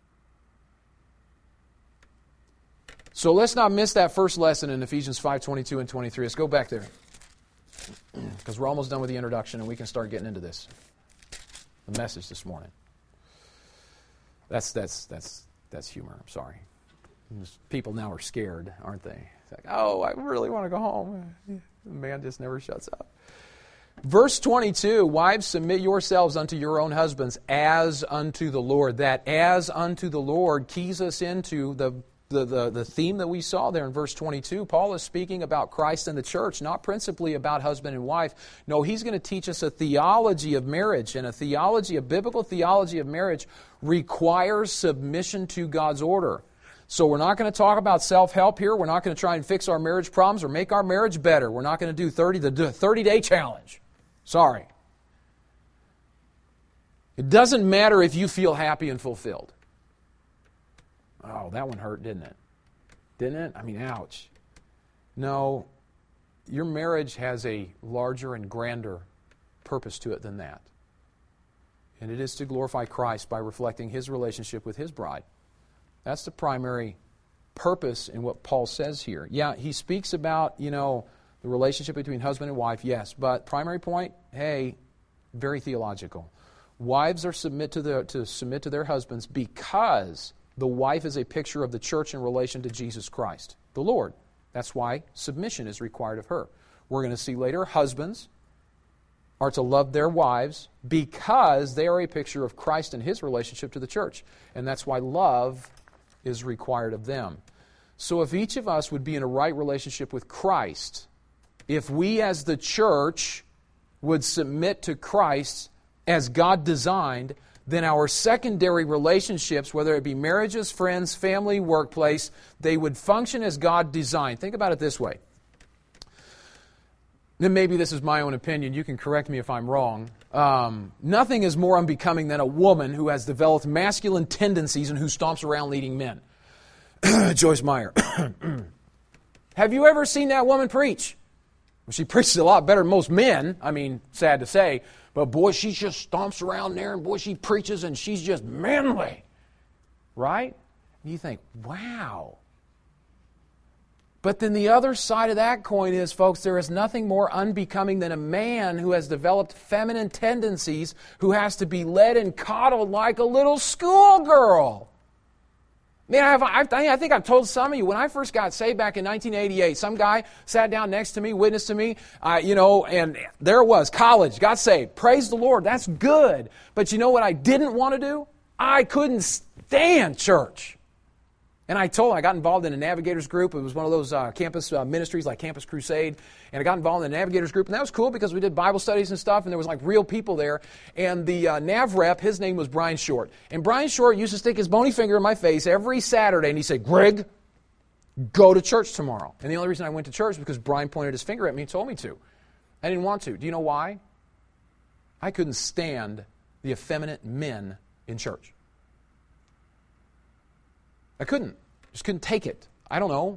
So let's not miss that first lesson in Ephesians five twenty-two and twenty-three. Let's go back there. Because we're almost done with the introduction and we can start getting into this. The message this morning. That's that's that's that's humor. I'm sorry. People now are scared, aren't they? It's like, oh, I really want to go home. The man just never shuts up. Verse twenty-two, wives, submit yourselves unto your own husbands as unto the Lord. That as unto the Lord keys us into the The, the, the theme that we saw there in verse twenty-two. Paul is speaking about Christ and the church, not principally about husband and wife. No, he's going to teach us a theology of marriage, and a theology, a biblical theology of marriage requires submission to God's order. So we're not going to talk about self-help here. We're not going to try and fix our marriage problems or make our marriage better. We're not going to do thirty the thirty-day challenge. Sorry. It doesn't matter if you feel happy and fulfilled. Oh, that one hurt, didn't it? Didn't it? I mean, ouch. No, your marriage has a larger and grander purpose to it than that. And it is to glorify Christ by reflecting His relationship with His bride. That's the primary purpose in what Paul says here. Yeah, he speaks about, you know, the relationship between husband and wife, yes. But primary point, hey, very theological. Wives are submit to, the, to submit to their husbands because the wife is a picture of the church in relation to Jesus Christ, the Lord. That's why submission is required of her. We're going to see later, husbands are to love their wives because they are a picture of Christ and His relationship to the church. And that's why love is required of them. So if each of us would be in a right relationship with Christ, if we as the church would submit to Christ as God designed, then our secondary relationships, whether it be marriages, friends, family, workplace, they would function as God designed. Think about it this way. Then maybe this is my own opinion. You can correct me if I'm wrong. Um, nothing is more unbecoming than a woman who has developed masculine tendencies and who stomps around leading men. Joyce Meyer. Have you ever seen that woman preach? Well, she preaches a lot better than most men. I mean, sad to say. But boy, she just stomps around there, and boy, she preaches, and she's just manly. Right? And you think, wow. But then the other side of that coin is, folks, there is nothing more unbecoming than a man who has developed feminine tendencies, who has to be led and coddled like a little schoolgirl. Man, I, have, I, I think I've told some of you, when I first got saved back in nineteen eighty-eight, some guy sat down next to me, witnessed to me, uh, you know, and there it was, college, got saved. Praise the Lord, that's good. But you know what I didn't want to do? I couldn't stand church. And I told him, I got involved in a Navigators group. It was one of those uh, campus uh, ministries like Campus Crusade. And I got involved in the Navigators group. And that was cool because we did Bible studies and stuff. And there was like real people there. And the uh, Nav rep, his name was Brian Short. And Brian Short used to stick his bony finger in my face every Saturday. And he'd say, Greg, go to church tomorrow. And the only reason I went to church was because Brian pointed his finger at me and told me to. I didn't want to. Do you know why? I couldn't stand the effeminate men in church. I couldn't. Just couldn't take it. I don't know.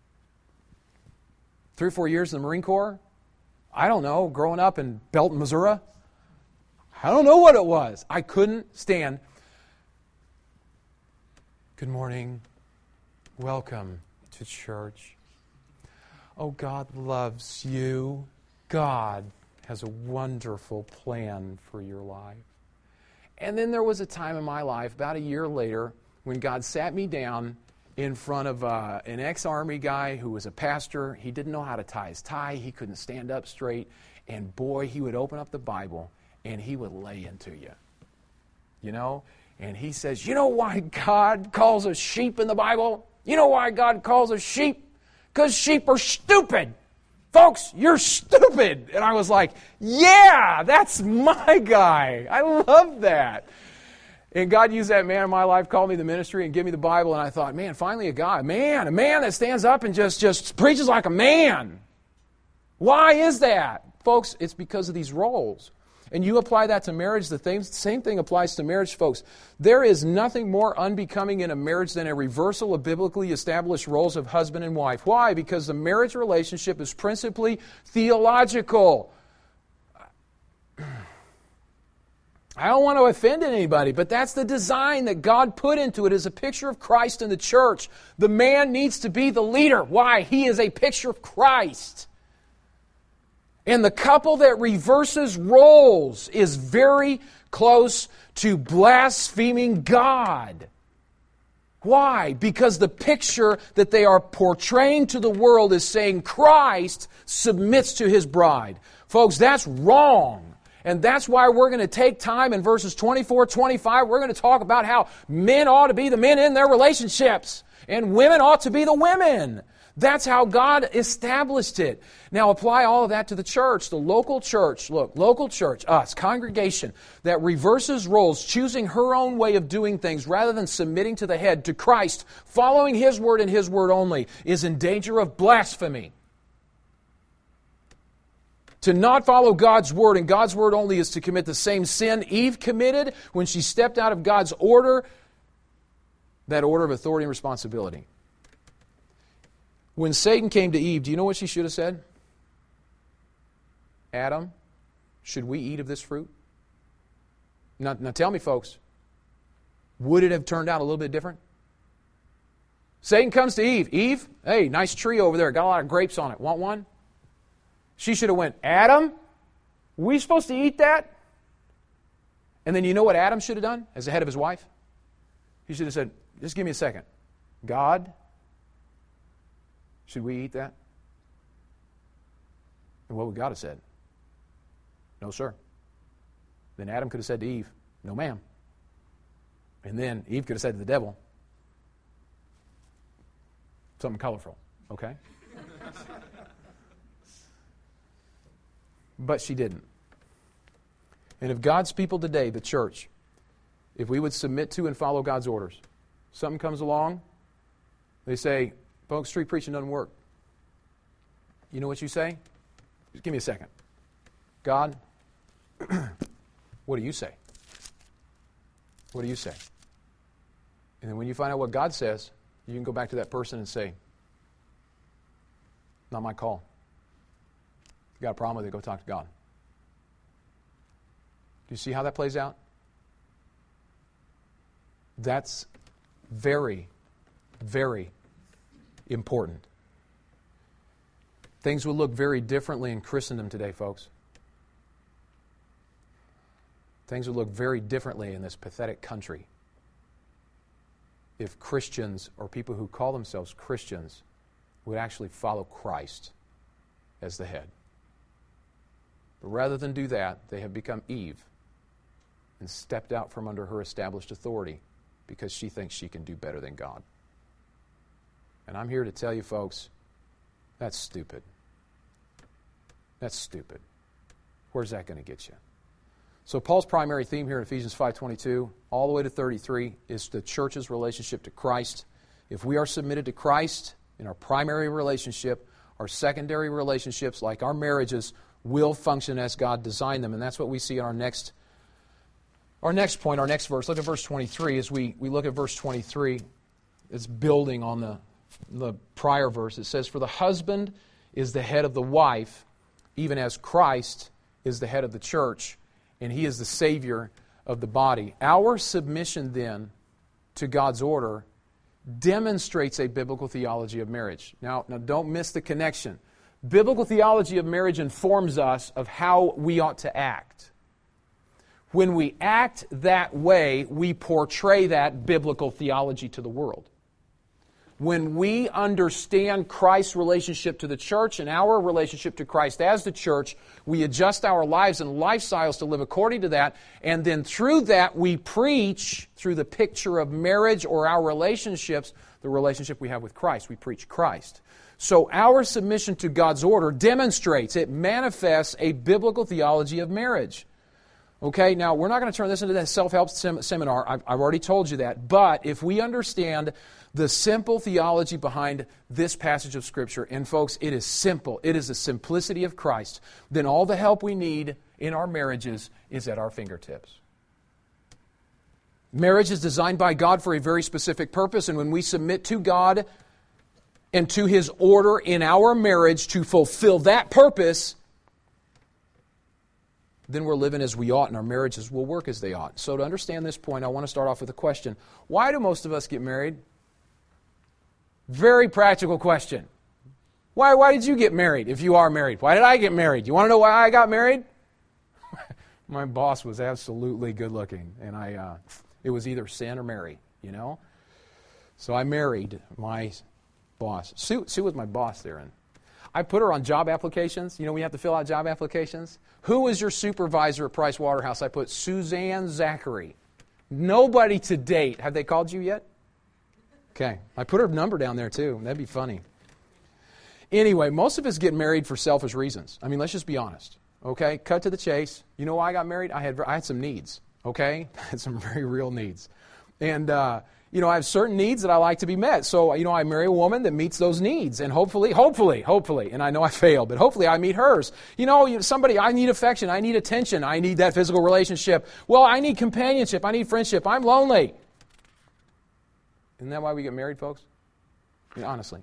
Three or four years in the Marine Corps. I don't know. Growing up in Belton, Missouri. I don't know what it was. I couldn't stand. Good morning. Welcome to church. Oh, God loves you. God has a wonderful plan for your life. And then there was a time in my life, about a year later, when God sat me down in front of uh, an ex-army guy who was a pastor. He didn't know how to tie his tie. He couldn't stand up straight. And boy, he would open up the Bible and he would lay into you. You know? And he says, you know why God calls us sheep in the Bible? You know why God calls us sheep? Because sheep are stupid. Folks, you're stupid. And I was like, yeah, that's my guy. I love that. And God used that man in my life, called me to the ministry and gave me the Bible. And I thought, man, finally a guy. Man, a man that stands up and just, just preaches like a man. Why is that? Folks, it's because of these roles. And you apply that to marriage, the thing, same thing applies to marriage, folks. There is nothing more unbecoming in a marriage than a reversal of biblically established roles of husband and wife. Why? Because the marriage relationship is principally theological. I don't want to offend anybody, but that's the design that God put into it as a picture of Christ in the church. The man needs to be the leader. Why? He is a picture of Christ. And the couple that reverses roles is very close to blaspheming God. Why? Because the picture that they are portraying to the world is saying Christ submits to His bride. Folks, that's wrong. And that's why we're going to take time in verses twenty-four, twenty-five. We're going to talk about how men ought to be the men in their relationships and women ought to be the women. That's how God established it. Now apply all of that to the church, the local church. Look, local church, us, congregation that reverses roles, choosing her own way of doing things rather than submitting to the head, to Christ, following His word and His word only, is in danger of blasphemy. To not follow God's word and God's word only is to commit the same sin Eve committed when she stepped out of God's order, that order of authority and responsibility. When Satan came to Eve, do you know what she should have said? Adam, should we eat of this fruit? Now, now tell me, folks, would it have turned out a little bit different? Satan comes to Eve. Eve, hey, nice tree over there. Got a lot of grapes on it. Want one? She should have went, Adam, we supposed to eat that? And then you know what Adam should have done as the head of his wife? He should have said, just give me a second. God, should we eat that? And what would God have said? No, sir. Then Adam could have said to Eve, no, ma'am. And then Eve could have said to the devil, something colorful, okay? But she didn't. And if God's people today, the church, if we would submit to and follow God's orders, something comes along, they say, folks, street preaching doesn't work. You know what you say? Just give me a second. God, what do you say? What do you say? And then when you find out what God says, you can go back to that person and say, not my call. If you got a problem with it, go talk to God. Do you see how that plays out? That's very, very important. Things will look very differently in Christendom today, folks. Things will look very differently in this pathetic country if Christians or people who call themselves Christians would actually follow Christ as the head. But rather than do that, they have become Eve and stepped out from under her established authority because she thinks she can do better than God. And I'm here to tell you, folks, that's stupid. That's stupid. Where's that going to get you? So Paul's primary theme here in Ephesians five twenty-two, all the way to thirty-three, is the church's relationship to Christ. If we are submitted to Christ in our primary relationship, our secondary relationships, like our marriages, will function as God designed them. And that's what we see in our next, our next point, our next verse. Look at verse twenty-three. As we, we look at verse twenty-three, it's building on the, the prior verse. It says, "For the husband is the head of the wife, even as Christ is the head of the church, and He is the Savior of the body." Our submission then to God's order demonstrates a biblical theology of marriage. Now, now don't miss the connection. Biblical theology of marriage informs us of how we ought to act. When we act that way, we portray that biblical theology to the world. When we understand Christ's relationship to the church and our relationship to Christ as the church, we adjust our lives and lifestyles to live according to that, and then through that we preach, through the picture of marriage or our relationships, the relationship we have with Christ. We preach Christ. So our submission to God's order demonstrates, it manifests a biblical theology of marriage. Okay, now we're not going to turn this into a self-help sem- seminar. I've, I've already told you that. But if we understand the simple theology behind this passage of Scripture, and folks, it is simple. It is the simplicity of Christ. Then all the help we need in our marriages is at our fingertips. Marriage is designed by God for a very specific purpose, and when we submit to God and to His order in our marriage to fulfill that purpose, then we're living as we ought, and our marriages will work as they ought. So to understand this point, I want to start off with a question. Why do most of us get married? Very practical question. Why, why did you get married if you are married? Why did I get married? You want to know why I got married? My boss was absolutely good looking, and I uh, it was either sin or marry, you know? So I married my boss. Sue, Sue was my boss there, and I put her on job applications. You know, we have to fill out job applications. Who is your supervisor at Price Waterhouse? I put Suzanne Zachary. Nobody to date. Have they called you yet? Okay. I put her number down there too. That'd be funny. Anyway, most of us get married for selfish reasons. I mean, let's just be honest. Okay? Cut to the chase. You know why I got married? I had I had some needs. Okay? I had some very real needs. And, uh, you know, I have certain needs that I like to be met. So, you know, I marry a woman that meets those needs. And hopefully, hopefully, hopefully, and I know I failed, but hopefully I meet hers. You know, somebody, I need affection. I need attention. I need that physical relationship. Well, I need companionship. I need friendship. I'm lonely. Isn't that why we get married, folks? I mean, honestly.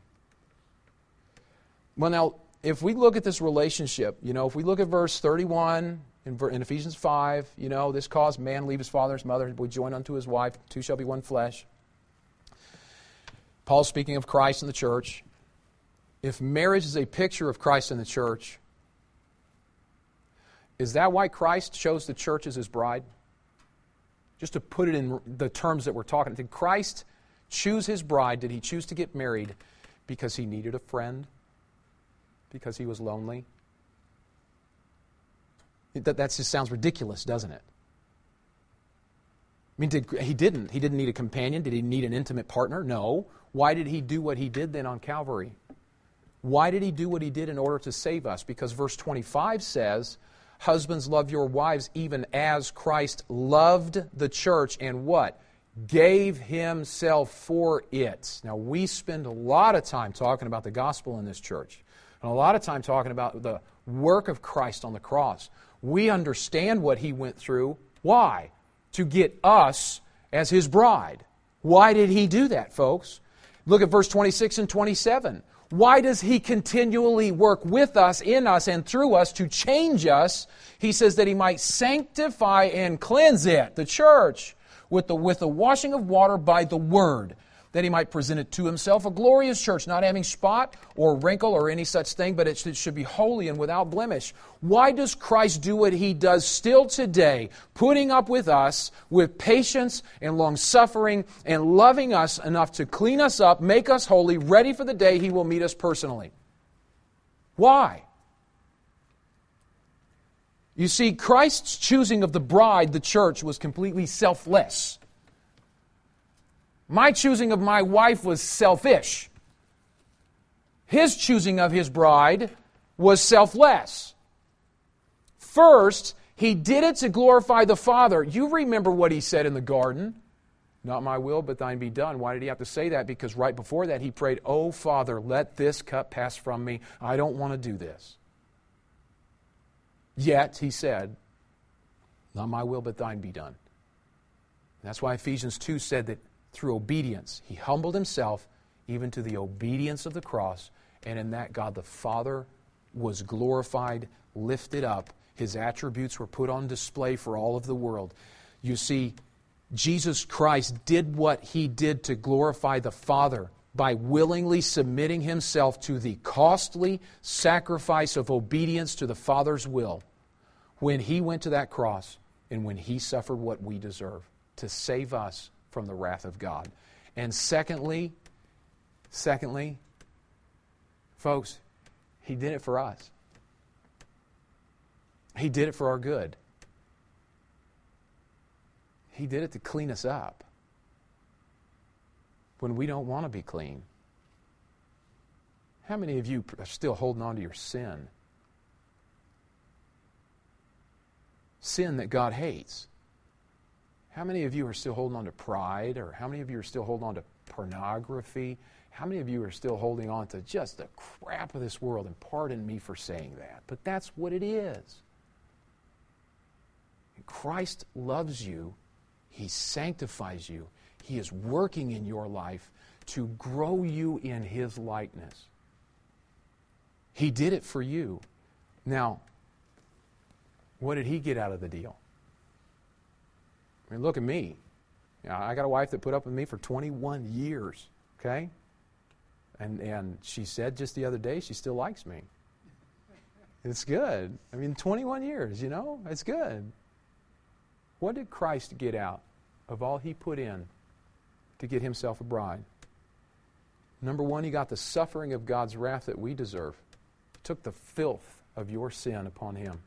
Well, now, if we look at this relationship, you know, if we look at verse thirty-one in, in Ephesians five, you know, this cause man leave his father and his mother, will join unto his wife, two shall be one flesh. Paul's speaking of Christ and the church. If marriage is a picture of Christ and the church, is that why Christ chose the church as His bride? Just to put it in the terms that we're talking, did Christ choose His bride? Did He choose to get married because He needed a friend? Because He was lonely? That, that just sounds ridiculous, doesn't it? I mean, did, He didn't. He didn't need a companion. Did He need an intimate partner? No. Why did He do what He did then on Calvary? Why did He do what He did in order to save us? Because verse twenty-five says, husbands, love your wives even as Christ loved the church and what? Gave Himself for it. Now, we spend a lot of time talking about the gospel in this church, and a lot of time talking about the work of Christ on the cross. We understand what He went through. Why? To get us as His bride. Why did He do that, folks? Look at verse twenty-six and twenty-seven. Why does He continually work with us, in us, and through us to change us? He says that He might sanctify and cleanse it, the church, with the, with the washing of water by the Word, that He might present it to Himself a glorious church, not having spot or wrinkle or any such thing, but it should, it should be holy and without blemish. Why does Christ do what He does still today, putting up with us with patience and long-suffering and loving us enough to clean us up, make us holy, ready for the day He will meet us personally? Why? You see, Christ's choosing of the bride, the church, was completely selfless. My choosing of my wife was selfish. His choosing of His bride was selfless. First, He did it to glorify the Father. You remember what He said in the garden. Not my will, but thine be done. Why did He have to say that? Because right before that He prayed, oh, Father, let this cup pass from me. I don't want to do this. Yet, He said, not my will, but thine be done. That's why Ephesians two said that through obedience, He humbled Himself even to the obedience of the cross, and in that God the Father was glorified, lifted up. His attributes were put on display for all of the world. You see, Jesus Christ did what He did to glorify the Father by willingly submitting Himself to the costly sacrifice of obedience to the Father's will when He went to that cross and when He suffered what we deserve to save us from the wrath of God. And secondly, secondly, folks, He did it for us. He did it for our good. He did it to clean us up when we don't want to be clean. How many of you are still holding on to your sin? Sin that God hates. How many of you are still holding on to pride? Or how many of you are still holding on to pornography? How many of you are still holding on to just the crap of this world? And pardon me for saying that, but that's what it is. And Christ loves you. He sanctifies you. He is working in your life to grow you in His likeness. He did it for you. Now, what did He get out of the deal? I mean, look at me. You know, I got a wife that put up with me for twenty-one years, okay? And and she said just the other day she still likes me. It's good. I mean, twenty-one years, you know? It's good. What did Christ get out of all He put in to get Himself a bride? Number one, He got the suffering of God's wrath that we deserve. He took the filth of your sin upon Him.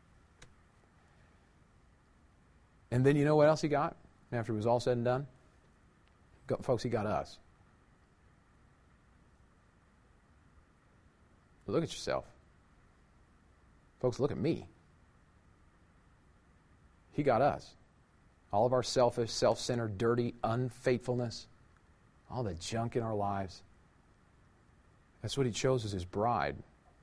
And then you know what else He got after it was all said and done? Got, folks, He got us. Look at yourself. Folks, look at me. He got us. All of our selfish, self-centered, dirty unfaithfulness, all the junk in our lives. That's what He chose as His bride.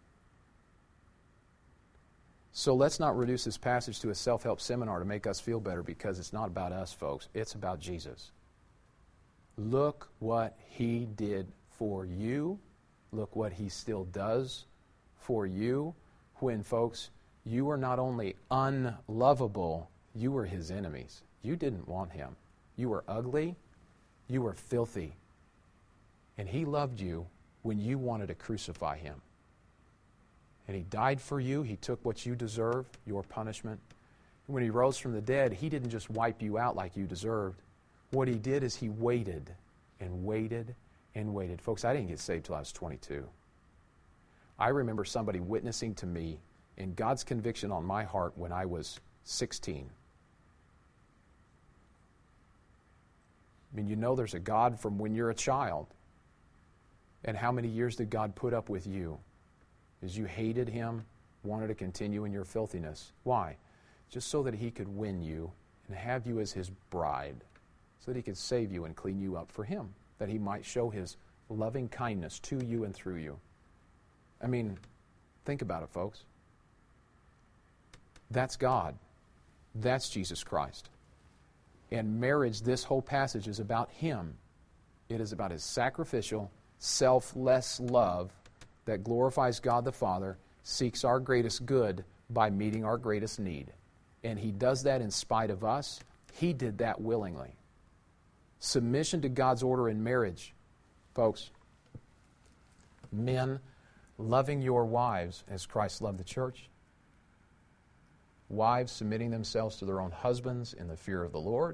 So let's not reduce this passage to a self-help seminar to make us feel better, because it's not about us, folks. It's about Jesus. Look what He did for you. Look what He still does for you when, folks, you were not only unlovable, you were His enemies. You didn't want Him. You were ugly. You were filthy. And He loved you when you wanted to crucify Him. And He died for you. He took what you deserve, your punishment. And when He rose from the dead, He didn't just wipe you out like you deserved. What He did is He waited and waited and waited. Folks, I didn't get saved till I was twenty-two. I remember somebody witnessing to me in God's conviction on my heart when I was sixteen. I mean, you know there's a God from when you're a child. And how many years did God put up with you? As you hated Him, wanted to continue in your filthiness. Why? Just so that He could win you and have you as His bride, so that He could save you and clean you up for Him, that He might show His loving kindness to you and through you. I mean, think about it, folks. That's God. That's Jesus Christ. And marriage, this whole passage is about Him. It is about His sacrificial, selfless love that glorifies God the Father, seeks our greatest good by meeting our greatest need. And He does that in spite of us. He did that willingly. Submission to God's order in marriage. Folks, men, loving your wives as Christ loved the church. Wives submitting themselves to their own husbands in the fear of the Lord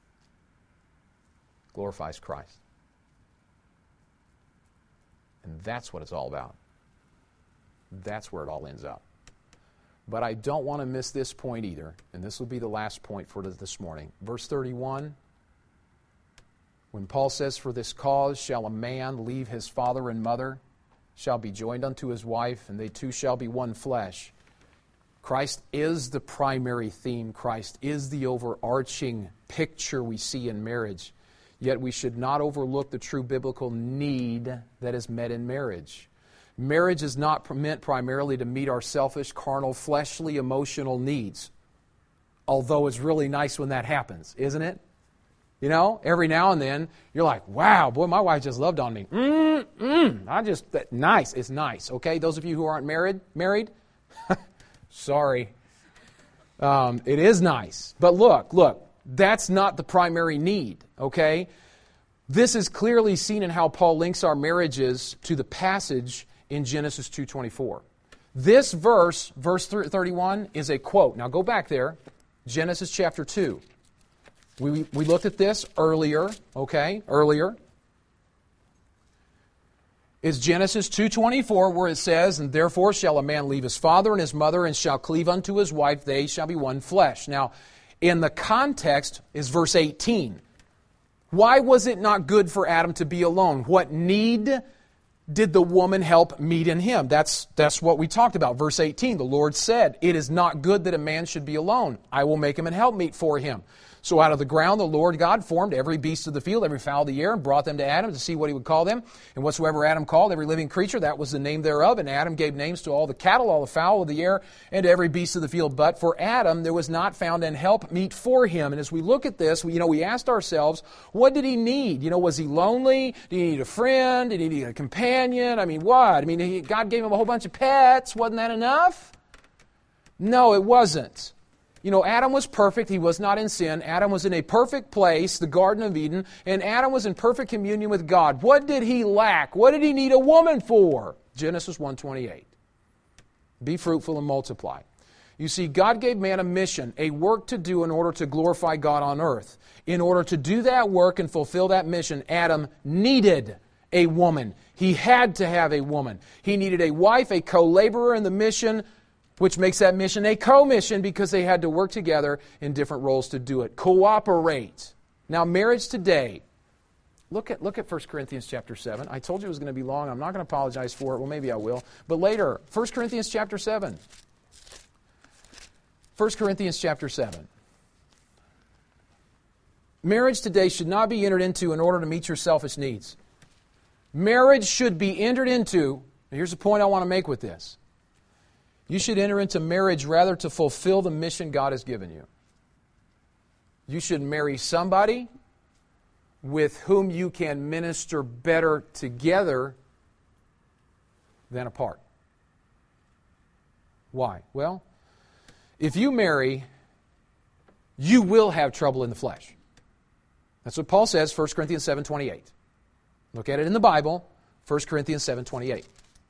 glorifies Christ. And that's what it's all about. That's where it all ends up. But I don't want to miss this point either, and this will be the last point for this morning. Verse thirty-one, when Paul says, "For this cause shall a man leave his father and mother, shall be joined unto his wife, and they two shall be one flesh." Christ is the primary theme. Christ is the overarching picture we see in marriage. Yet we should not overlook the true biblical need that is met in marriage. Marriage is not meant primarily to meet our selfish, carnal, fleshly, emotional needs. Although it's really nice when that happens, isn't it? You know, every now and then, you're like, wow, boy, my wife just loved on me. Mm, mm, I just, that, nice, it's nice, okay? Those of you who aren't married, married, sorry. Um, it is nice. But look, look, that's not the primary need, okay? This is clearly seen in how Paul links our marriages to the passage in Genesis two twenty-four. This verse, verse thirty-one, is a quote. Now go back there, Genesis chapter two. We, we looked at this earlier, okay, earlier. It's Genesis two twenty-four where it says, "And therefore shall a man leave his father and his mother and shall cleave unto his wife, they shall be one flesh." Now, in the context is verse eighteen. Why was it not good for Adam to be alone? What need did the woman help meet in him? That's, that's what we talked about. Verse eighteen, the Lord said, "It is not good that a man should be alone. I will make him an helpmeet for him." So out of the ground the Lord God formed every beast of the field, every fowl of the air, and brought them to Adam to see what he would call them. And whatsoever Adam called every living creature, that was the name thereof. And Adam gave names to all the cattle, all the fowl of the air, and to every beast of the field. But for Adam there was not found an helpmeet for him. And as we look at this, we, you know, we asked ourselves, what did he need? You know, was he lonely? Did he need a friend? Did he need a companion? I mean, what? I mean, he, God gave him a whole bunch of pets. Wasn't that enough? No, it wasn't. You know, Adam was perfect. He was not in sin. Adam was in a perfect place, the Garden of Eden, and Adam was in perfect communion with God. What did he lack? What did he need a woman for? Genesis one twenty-eight. Be fruitful and multiply. You see, God gave man a mission, a work to do in order to glorify God on earth. In order to do that work and fulfill that mission, Adam needed a woman. He had to have a woman. He needed a wife, a co-laborer in the mission, which makes that mission a co-mission because they had to work together in different roles to do it. Cooperate. Now, marriage today, look at look at First Corinthians chapter seven. I told you it was going to be long. I'm not going to apologize for it. Well, maybe I will. But later, First Corinthians chapter seven. First Corinthians chapter seven. Marriage today should not be entered into in order to meet your selfish needs. Marriage should be entered into, here's the point I want to make with this. You should enter into marriage rather to fulfill the mission God has given you. You should marry somebody with whom you can minister better together than apart. Why? Well, if you marry, you will have trouble in the flesh. That's what Paul says, First Corinthians seven twenty-eight. Look at it in the Bible, First Corinthians seven twenty-eight.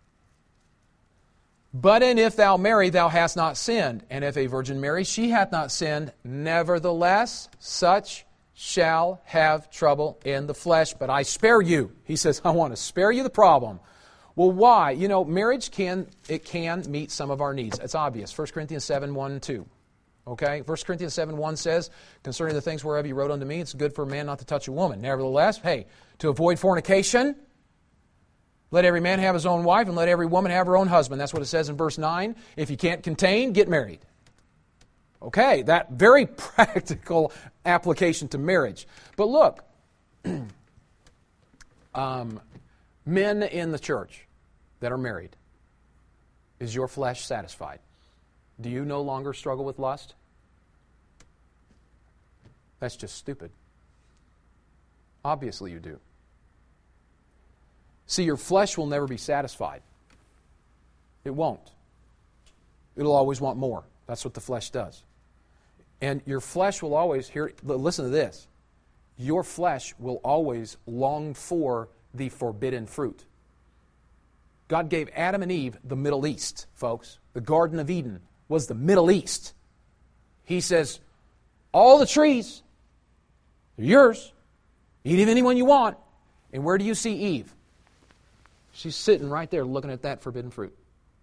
"But and if thou marry, thou hast not sinned. And if a virgin marry, she hath not sinned. Nevertheless, such shall have trouble in the flesh. But I spare you." He says, I want to spare you the problem. Well, why? You know, marriage can, it can meet some of our needs. It's obvious. First Corinthians seven, one, two. Okay? First Corinthians seven, one says, "Concerning the things whereof you wrote unto me, it's good for a man not to touch a woman. Nevertheless, hey, to avoid fornication, let every man have his own wife, and let every woman have her own husband." That's what it says in verse nine. If you can't contain, get married. Okay, that very practical application to marriage. But look, um, men in the church that are married, is your flesh satisfied? Do you no longer struggle with lust? That's just stupid. Obviously you do. See, your flesh will never be satisfied. It won't. It'll always want more. That's what the flesh does. And your flesh will always, here, listen to this. Your flesh will always long for the forbidden fruit. God gave Adam and Eve the Middle East, folks. The Garden of Eden was the Middle East. He says, all the trees, they're yours. Eat of any one you want. And where do you see Eve? She's sitting right there looking at that forbidden fruit.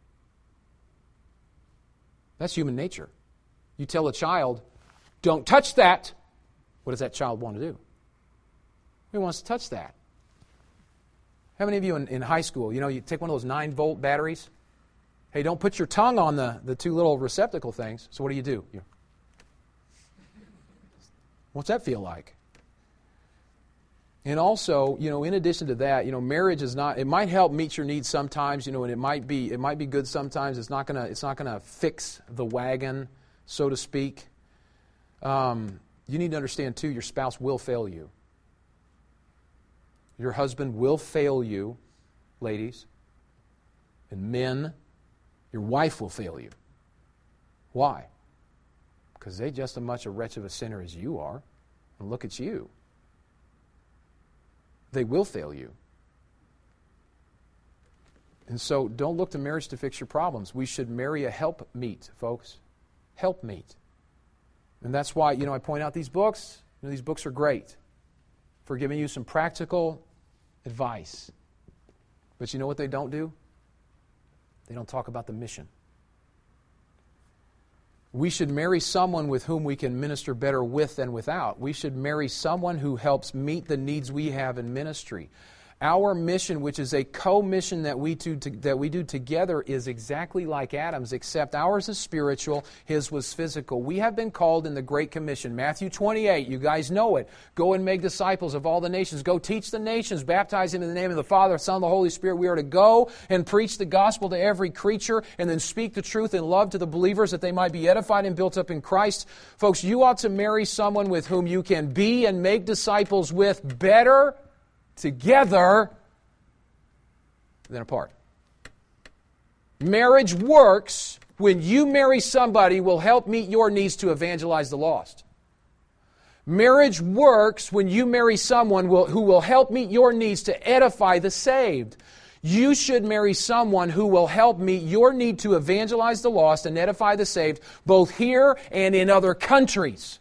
That's human nature. You tell a child, don't touch that. What does that child want to do? He wants to touch that. How many of you in, in high school, you know, you take one of those nine volt batteries? Hey, don't put your tongue on the, the two little receptacle things. So what do you do? You, what's that feel like? And also, you know, in addition to that, you know, marriage is not, it might help meet your needs sometimes, you know, and it might be, it might be good sometimes. It's not gonna, it's not gonna fix the wagon, so to speak. Um, you need to understand too, your spouse will fail you. Your husband will fail you, ladies. And men, your wife will fail you. Why? because they're just as much a wretch of a sinner as you are. And look at you. They will fail you. And so don't look to marriage to fix your problems. We should marry a helpmeet, folks. Helpmeet. And that's why, you know, I point out these books. You know, these books are great for giving you some practical advice. But you know what they don't do? They don't talk about the mission. We should marry someone with whom we can minister better with than without. We should marry someone who helps meet the needs we have in ministry. Our mission, which is a co-mission that we do to, that we do together, is exactly like Adam's, except ours is spiritual, his was physical. We have been called in the Great Commission. Matthew twenty-eight, you guys know it. Go and make disciples of all the nations. Go teach the nations, baptize them in the name of the Father, Son, and the Holy Spirit. We are to go and preach the gospel to every creature and then speak the truth in love to the believers that they might be edified and built up in Christ. Folks, you ought to marry someone with whom you can be and make disciples with better together than apart. Marriage works when you marry somebody who will help meet your needs to evangelize the lost. Marriage works when you marry someone who will help meet your needs to edify the saved. You should marry someone who will help meet your need to evangelize the lost and edify the saved, both here and in other countries.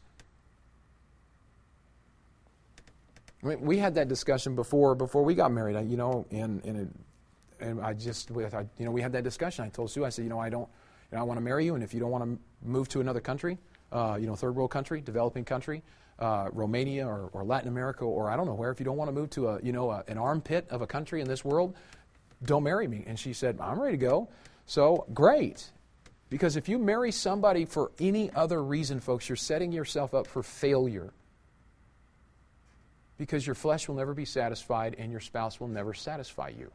I mean, we had that discussion before before we got married, you know, and and, it, and I just, I, you know, we had that discussion. I told Sue, I said, you know, I don't, you know, I want to marry you, and if you don't want to move to another country, uh, you know, third world country, developing country, uh, Romania or, or Latin America, or I don't know where, if you don't want to move to a, you know, a, an armpit of a country in this world, don't marry me. And she said, I'm ready to go. So great, because if you marry somebody for any other reason, folks, you're setting yourself up for failure. Because your flesh will never be satisfied and your spouse will never satisfy you.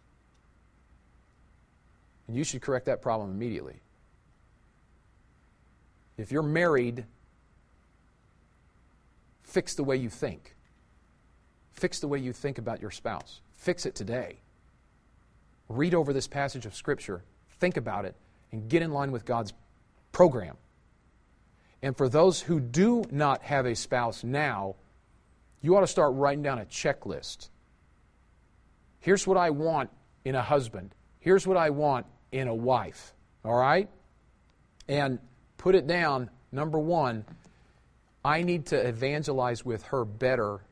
And you should correct that problem immediately. If you're married, fix the way you think. Fix the way you think about your spouse. Fix it today. Read over this passage of Scripture, think about it, and get in line with God's program. And for those who do not have a spouse now, you ought to start writing down a checklist. Here's what I want in a husband. Here's what I want in a wife. All right? And put it down. Number one, I need to evangelize with her better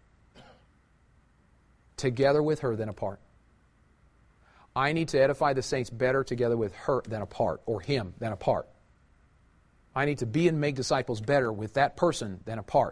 together with her than apart. I need to edify the saints better together with her than apart, or him than apart. I need to be and make disciples better with that person than apart.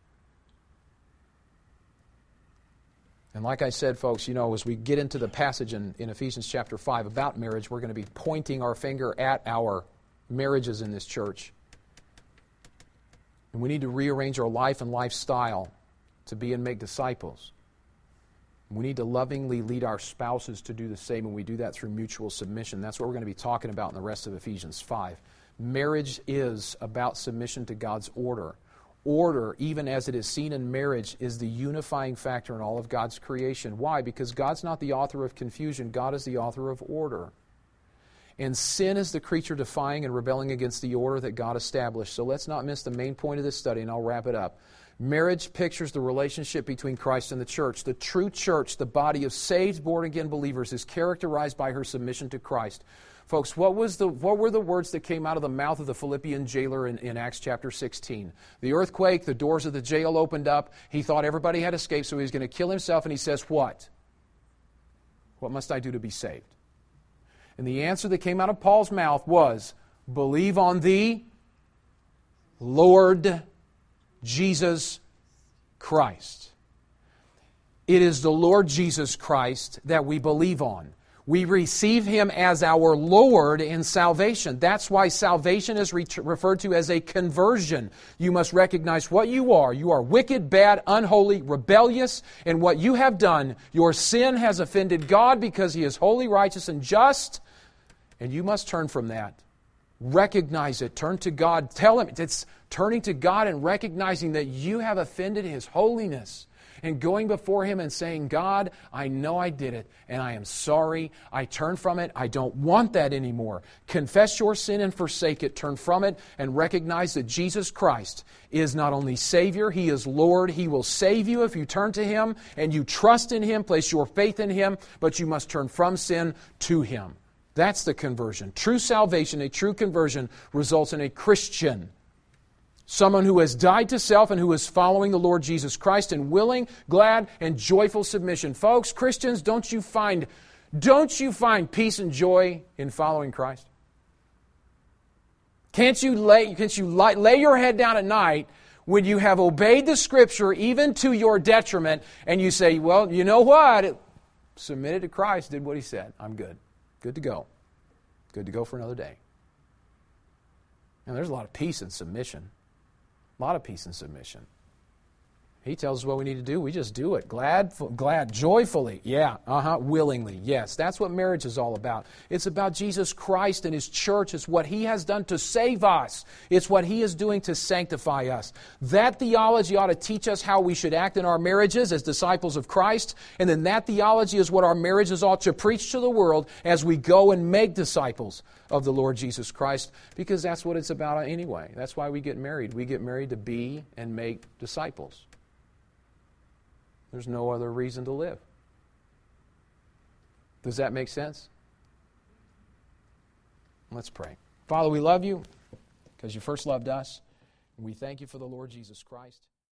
And like I said, folks, you know, as we get into the passage in, in Ephesians chapter five about marriage, we're going to be pointing our finger at our marriages in this church. And we need to rearrange our life and lifestyle to be and make disciples. We need to lovingly lead our spouses to do the same, and we do that through mutual submission. That's what we're going to be talking about in the rest of Ephesians five. Marriage is about submission to God's order. Order, even as it is seen in marriage, is the unifying factor in all of God's creation. Why? Because God's not the author of confusion. God is the author of order. And sin is the creature defying and rebelling against the order that God established. So let's not miss the main point of this study, and I'll wrap it up. Marriage pictures the relationship between Christ and the church. The true church, the body of saved, born-again believers, is characterized by her submission to Christ. Folks, what was the what were the words that came out of the mouth of the Philippian jailer in, in Acts chapter sixteen? The earthquake, the doors of the jail opened up. He thought everybody had escaped, so he was going to kill himself, and he says, what? What must I do to be saved? And the answer that came out of Paul's mouth was, believe on the Lord Jesus Christ. It is the Lord Jesus Christ that we believe on. We receive Him as our Lord in salvation. That's why salvation is re- referred to as a conversion. You must recognize what you are. You are wicked, bad, unholy, rebellious, and what you have done. Your sin has offended God because He is holy, righteous, and just, and you must turn from that. Recognize it. Turn to God. Tell Him. It's turning to God and recognizing that you have offended His holiness. and going before Him and saying, God, I know I did it, and I am sorry. I turn from it. I don't want that anymore. Confess your sin and forsake it. Turn from it and recognize that Jesus Christ is not only Savior, He is Lord. He will save you if you turn to Him and you trust in Him, place your faith in Him, but you must turn from sin to Him. That's the conversion. True salvation, a true conversion, results in a Christian. Someone who has died to self and who is following the Lord Jesus Christ in willing, glad, and joyful submission. Folks, Christians, don't you find, don't you find peace and joy in following Christ? Can't you lay, can't you lay, lay your head down at night when you have obeyed the Scripture even to your detriment and you say, well, you know what? Submitted to Christ, did what He said. I'm good. Good to go. Good to go for another day. Now, there's a lot of peace in submission. A lot of peace and submission. He tells us what we need to do. We just do it. Glad, glad, joyfully. Yeah, uh-huh, willingly. Yes, that's what marriage is all about. It's about Jesus Christ and His church. It's what He has done to save us. It's what He is doing to sanctify us. That theology ought to teach us how we should act in our marriages as disciples of Christ. And then that theology is what our marriages ought to preach to the world as we go and make disciples of the Lord Jesus Christ, because that's what it's about anyway. That's why we get married. We get married to be and make disciples. There's no other reason to live. Does that make sense? Let's pray. Father, we love You because You first loved us. We thank You for the Lord Jesus Christ.